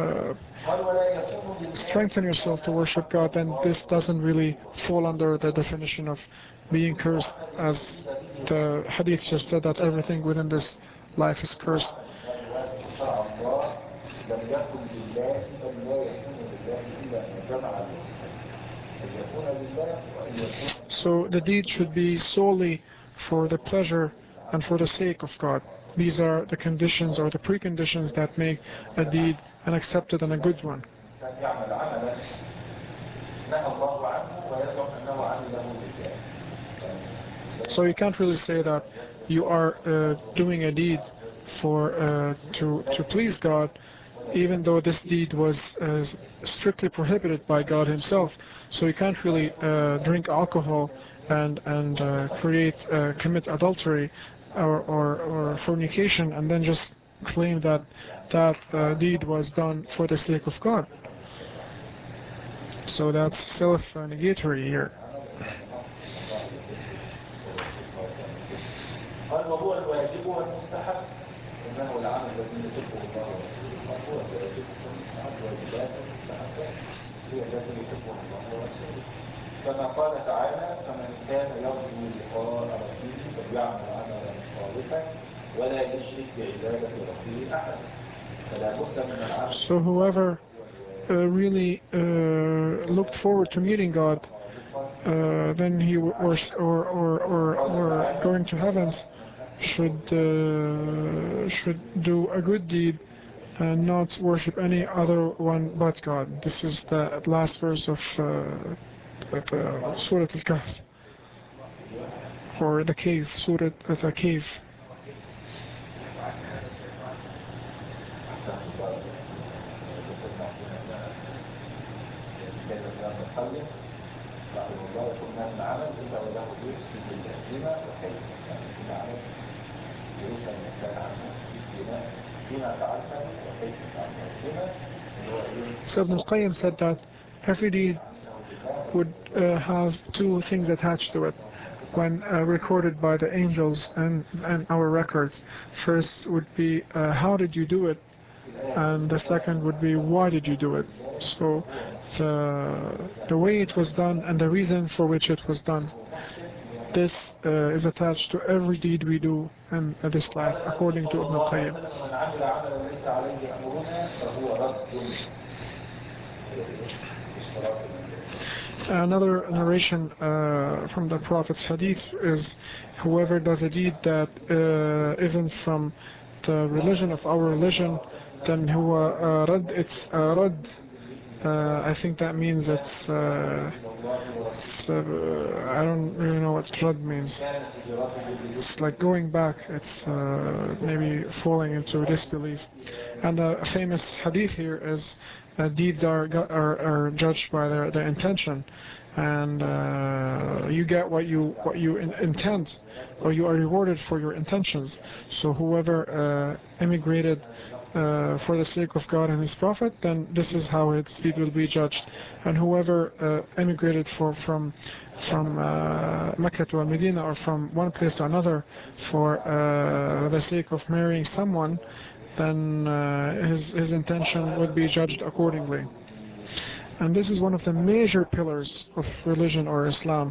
strengthen yourself to worship God, then this doesn't really fall under the definition of being cursed, as the hadith just said that everything within this life is cursed. So the deed should be solely for the pleasure and for the sake of God. These are the conditions or the preconditions that make a deed an accepted and a good one. So you can't really say that you are doing a deed for to please God, even though this deed was strictly prohibited by God Himself. So you can't really drink alcohol and commit adultery or fornication and then just claim that deed was done for the sake of God. So that's self-negatory here. إنه العمل الذي يحبه الله ورسوله فهو الواجب والمستحب والواجبات والمستحبات هي التي يحبها الله ورسوله كما قال تعالى فمن كان يرجو لقاء ربه فليعمل عملا صالحا ولا يشرك بعبادة ربه أحدا فلا بد من العمل. So whoever really looked forward to meeting God, then he or going to heavens should do a good deed and not worship any other one but God. This is the last verse of Surah Al-Kahf, or the cave, Surah the cave. So Ibn al-Qayyim said that every deed would have two things attached to it when recorded by the angels and our records. First would be how did you do it, and the second would be why did you do it. So the way it was done and the reason for which it was done, this is attached to every deed we do in this life, according to Ibn al-Qayyim. Another narration from the Prophet's hadith is, whoever does a deed that isn't from the religion of our religion, then huwa rad, it's rad. I think that means it's I don't really know what rad means. It's like going back. It's maybe falling into disbelief. And a famous hadith here is deeds are judged by their intention, and you get what you intend, or you are rewarded for your intentions. So whoever immigrated for the sake of God and His Prophet, then this is how its deed will be judged. And whoever emigrated from Mecca to Medina, or from one place to another for the sake of marrying someone, then his intention would be judged accordingly. And this is one of the major pillars of religion or Islam.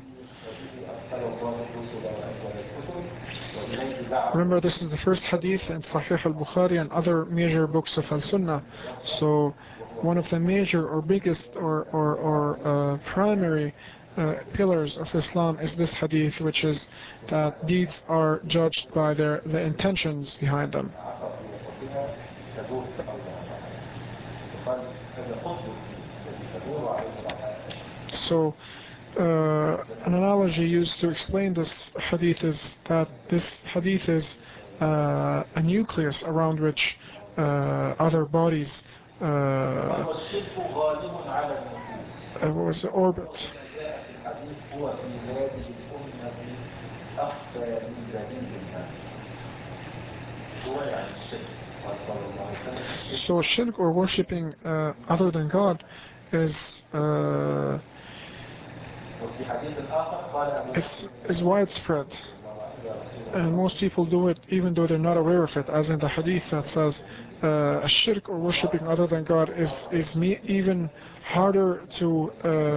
Remember, this is the first hadith in Sahih al-Bukhari and other major books of al-Sunnah. So one of the major or biggest or primary pillars of Islam is this hadith, which is that deeds are judged by the intentions behind them. So an analogy used to explain this hadith is that this hadith is a nucleus around which other bodies was orbit. So shirk, or worshipping other than God, is widespread, and most people do it even though they're not aware of it, as in the hadith that says a shirk, or worshipping other than God, is even harder to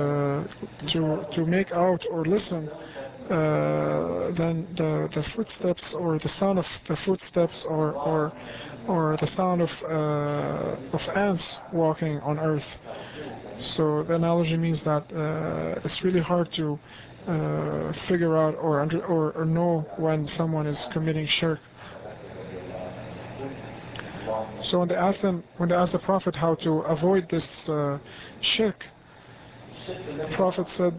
make out or listen than the footsteps, or the sound of the footsteps, or the sound of ants walking on earth. So the analogy means that it's really hard to figure out or know when someone is committing shirk. So when they asked the Prophet how to avoid this shirk, the Prophet said,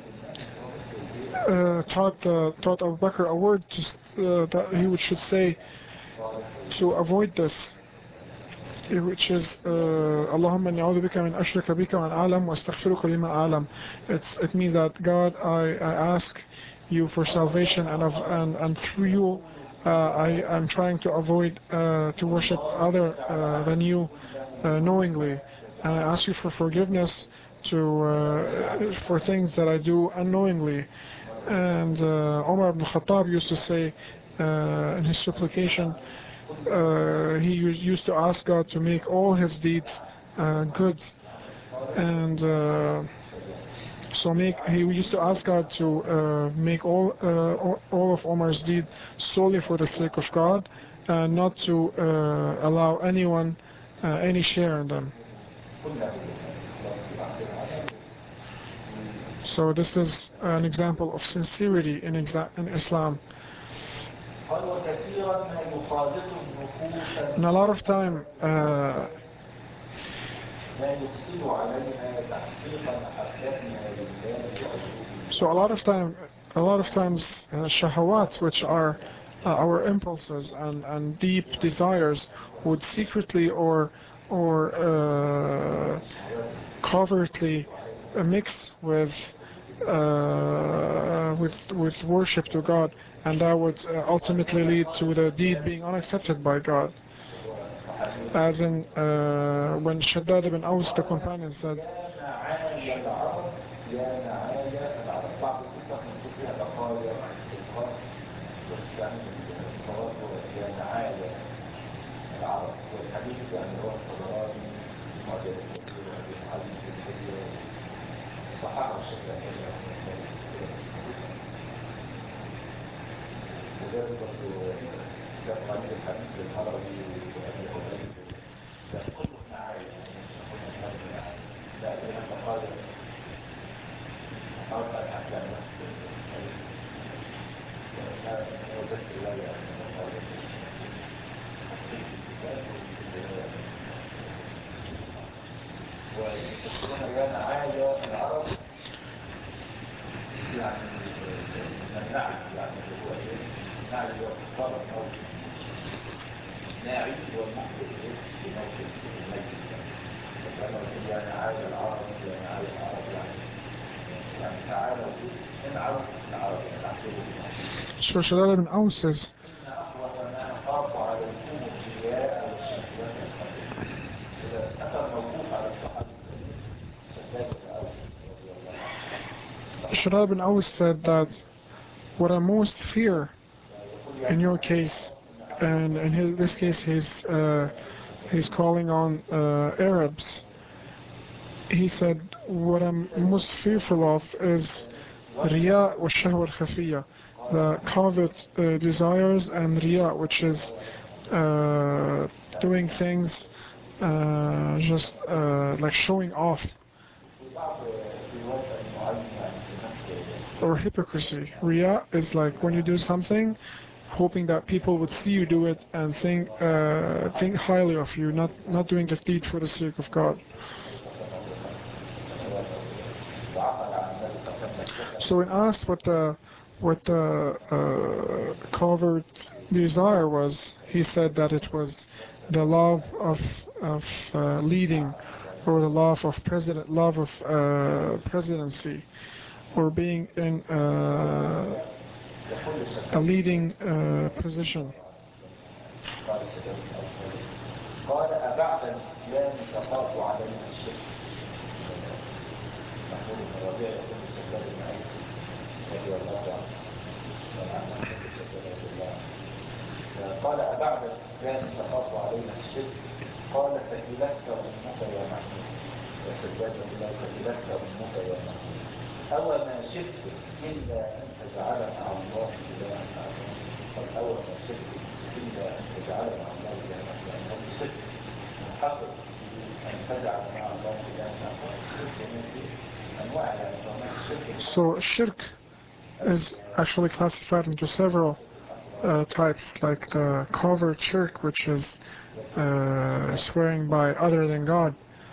taught Abu Bakr a word that he should say to avoid this, which is Allahumma inni a'udhu bika min ashrika bika wa an a'lam wa astaghfiruka lima a'lam. It means that God, I ask you for salvation, and through you I'm trying to avoid to worship other than you knowingly, and I ask you for forgiveness for things that I do unknowingly. And Umar ibn Khattab used to say in his supplication, he used to ask God to make all his deeds good, and he used to ask God to make all of Omar's deed solely for the sake of God, and not to allow anyone any share in them. So this is an example of sincerity in Islam. And a lot of time shahawat, which are our impulses and deep desires, would secretly or covertly mix with worship to God, and that would ultimately lead to the deed being unaccepted by God. As in when Shaddad ibn Aus, the companion, said, So Shaddad ibn Aus says, Shaddad bin Aus said that what I most fear in your case, and in this case he's calling on Arabs. He said, what I'm most fearful of is Riya wa Shahwa al-Khafiyya, the covert desires, and Riya, which is doing things just like showing off, or hypocrisy. Riya is like when you do something hoping that people would see you do it and think highly of you, not doing the deed for the sake of God. So when asked what the covert desire was, he said that it was the love of leading, or the love of presidency, or being in a leading position. قال أبعد الإسلام تخاف علينا الشرك. محمود بن ربيع يقول لشداد بن عيسى رضي الله عنه قال أبعد الإسلام تخاف علينا الشرك. قال ثكلتك أمك يا محمود. يا سجاد الله ثكلتك أمك يا محمود. أو ما شئت إلا أن تجعل مع الله إلها آخر. قال أو ما شئت إلا أن تجعل مع الله إلها آخر. هذا الشرك منحصر أن تجعل مع الله إلها آخر. أنواع الشرك. So shirk is actually classified into several types, like the covert shirk, which is swearing by other than God.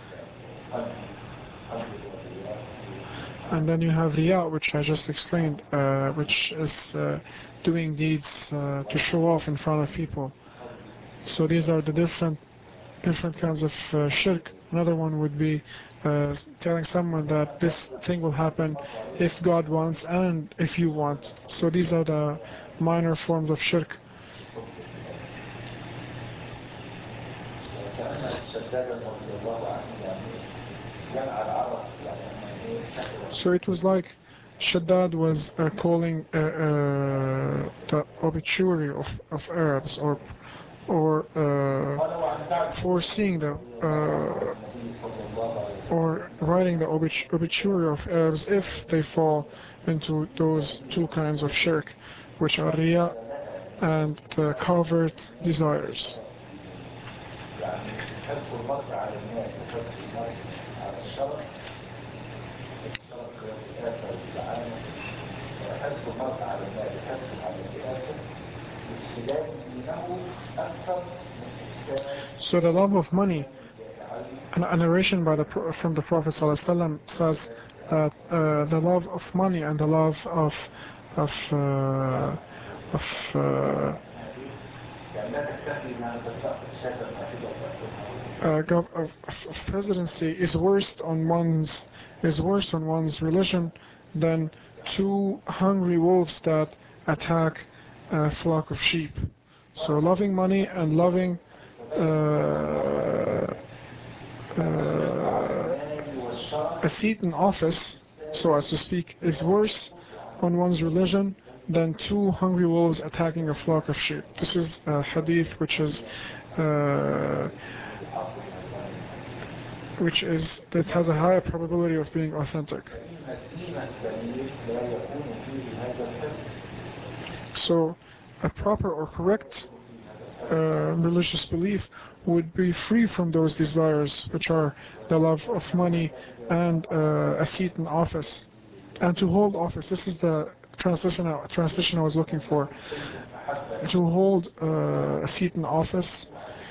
And then you have Riya, which I just explained, which is doing deeds to show off in front of people. So these are the different kinds of shirk. Another one would be telling someone that this thing will happen if God wants and if you want. So these are the minor forms of shirk. So it was like Shaddad was calling the obituary of Arabs, or foreseeing the or writing the obituary of Arabs if they fall into those two kinds of shirk, which are Riya and the covert desires. So the love of money, a narration from the Prophet ﷺ says that the love of money and the love of presidency is worse on one's religion than two hungry wolves that attack a flock of sheep. So loving money and loving a seat in office, so as to speak, is worse on one's religion than two hungry wolves attacking a flock of sheep. This is a hadith which has a higher probability of being authentic. So a proper or correct religious belief would be free from those desires, which are the love of money and a seat in office, and to hold office. This is the translation I was looking for. To hold a seat in office.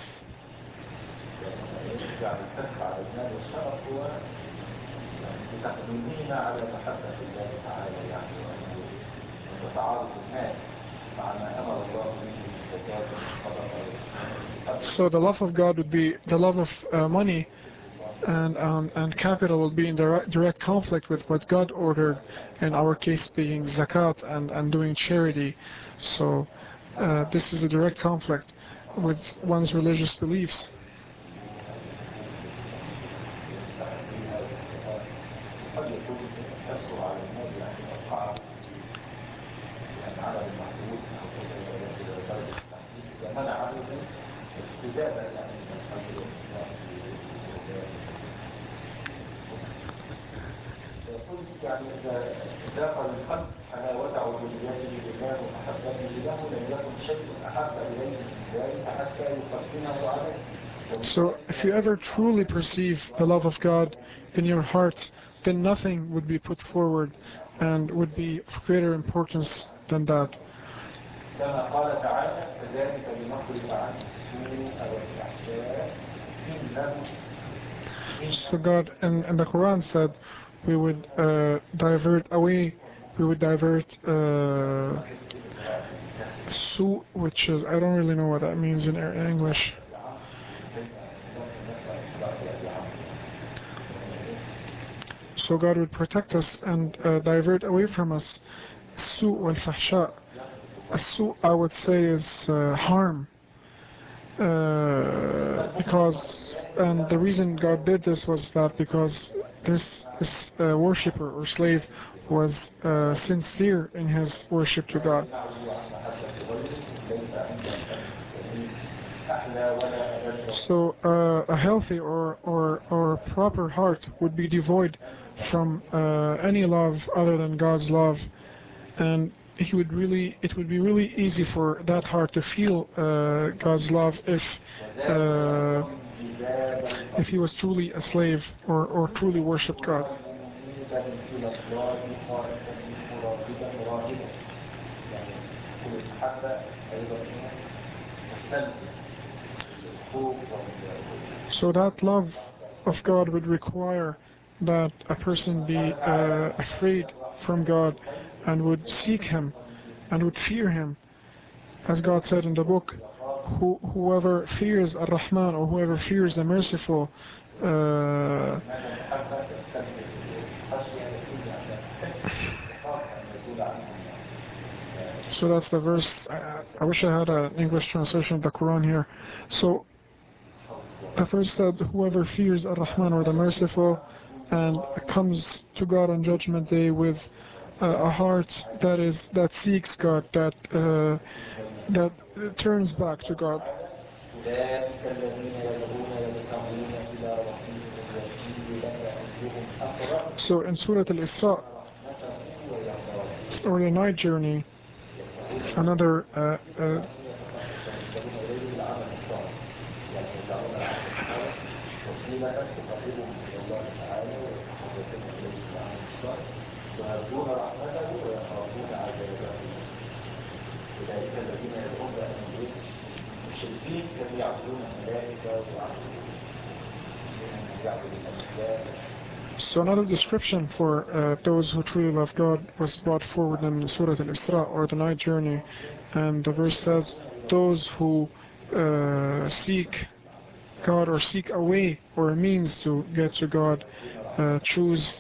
So the love of God would be the love of money, and capital will be in direct conflict with what God ordered, in our case being zakat and doing charity. So this is a direct conflict with one's religious beliefs. منع عنه استجابة يعني من قلب الإنسان. قلت يعني إذا ذاق القلب حلاوة عبوديته لله ومحبته له لم يكن شيء أحب إليه من ذلك حتى يقدمه عليه. So, if you ever truly perceive the love of God in your heart, then nothing would be put forward and would be of greater importance than that. كما قال تعالى كذلك لنصرف عنه السوء والفحشاء إنه. So God in the Quran said we would divert away, we would divert su, which is, I don't really know what that means in English. So God would protect us and divert away from us su wal fahsha. Su, I would say, is harm. Because, and the reason God did this was that because this worshipper or slave was sincere in his worship to God. So a healthy or proper heart would be devoid from any love other than God's love, and it would be really easy for that heart to feel God's love if he was truly a slave or truly worshipped God. So that love of God would require that a person be afraid from God and would seek Him and would fear Him. As God said in the book, whoever fears Ar-Rahman, or whoever fears the Merciful, so that's the verse. I wish I had an English translation of the Quran here. So the verse said, whoever fears Ar-Rahman, or the Merciful, and comes to God on Judgment Day with a heart that seeks God, that turns back to God. So in Surah Al-Isra, or the night journey, another ويرجون رحمته ويخافون عذابه أولئك الذين يدعون المشركين كانوا يعبدون الملائكة ويعبدون الأسباب. So another description for those who truly love God was brought forward in Surah Al-Isra, or the night journey, and the verse says, those who seek God or seek a way or a means to get to God, choose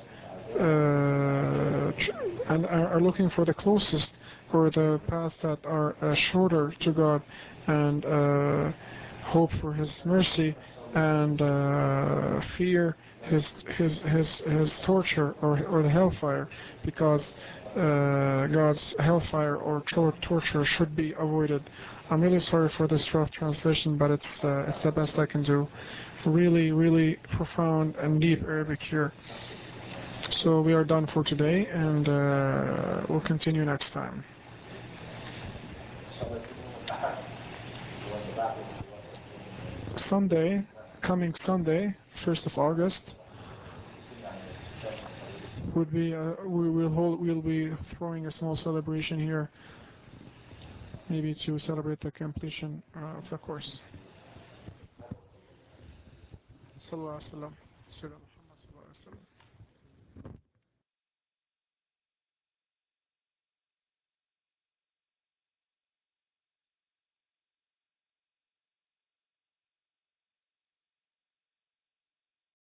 and are looking for the closest or the paths that are shorter to God, and hope for His mercy and fear His torture or the hellfire, because God's hellfire or torture should be avoided. I'm really sorry for this rough translation, but it's the best I can do. Really profound and deep Arabic here. So we are done for today, and we'll continue next time. Sunday, coming Sunday, 1st of August, would be we'll be throwing a small celebration here, maybe to celebrate the completion of the course. Sallallahu alaihi wasallam.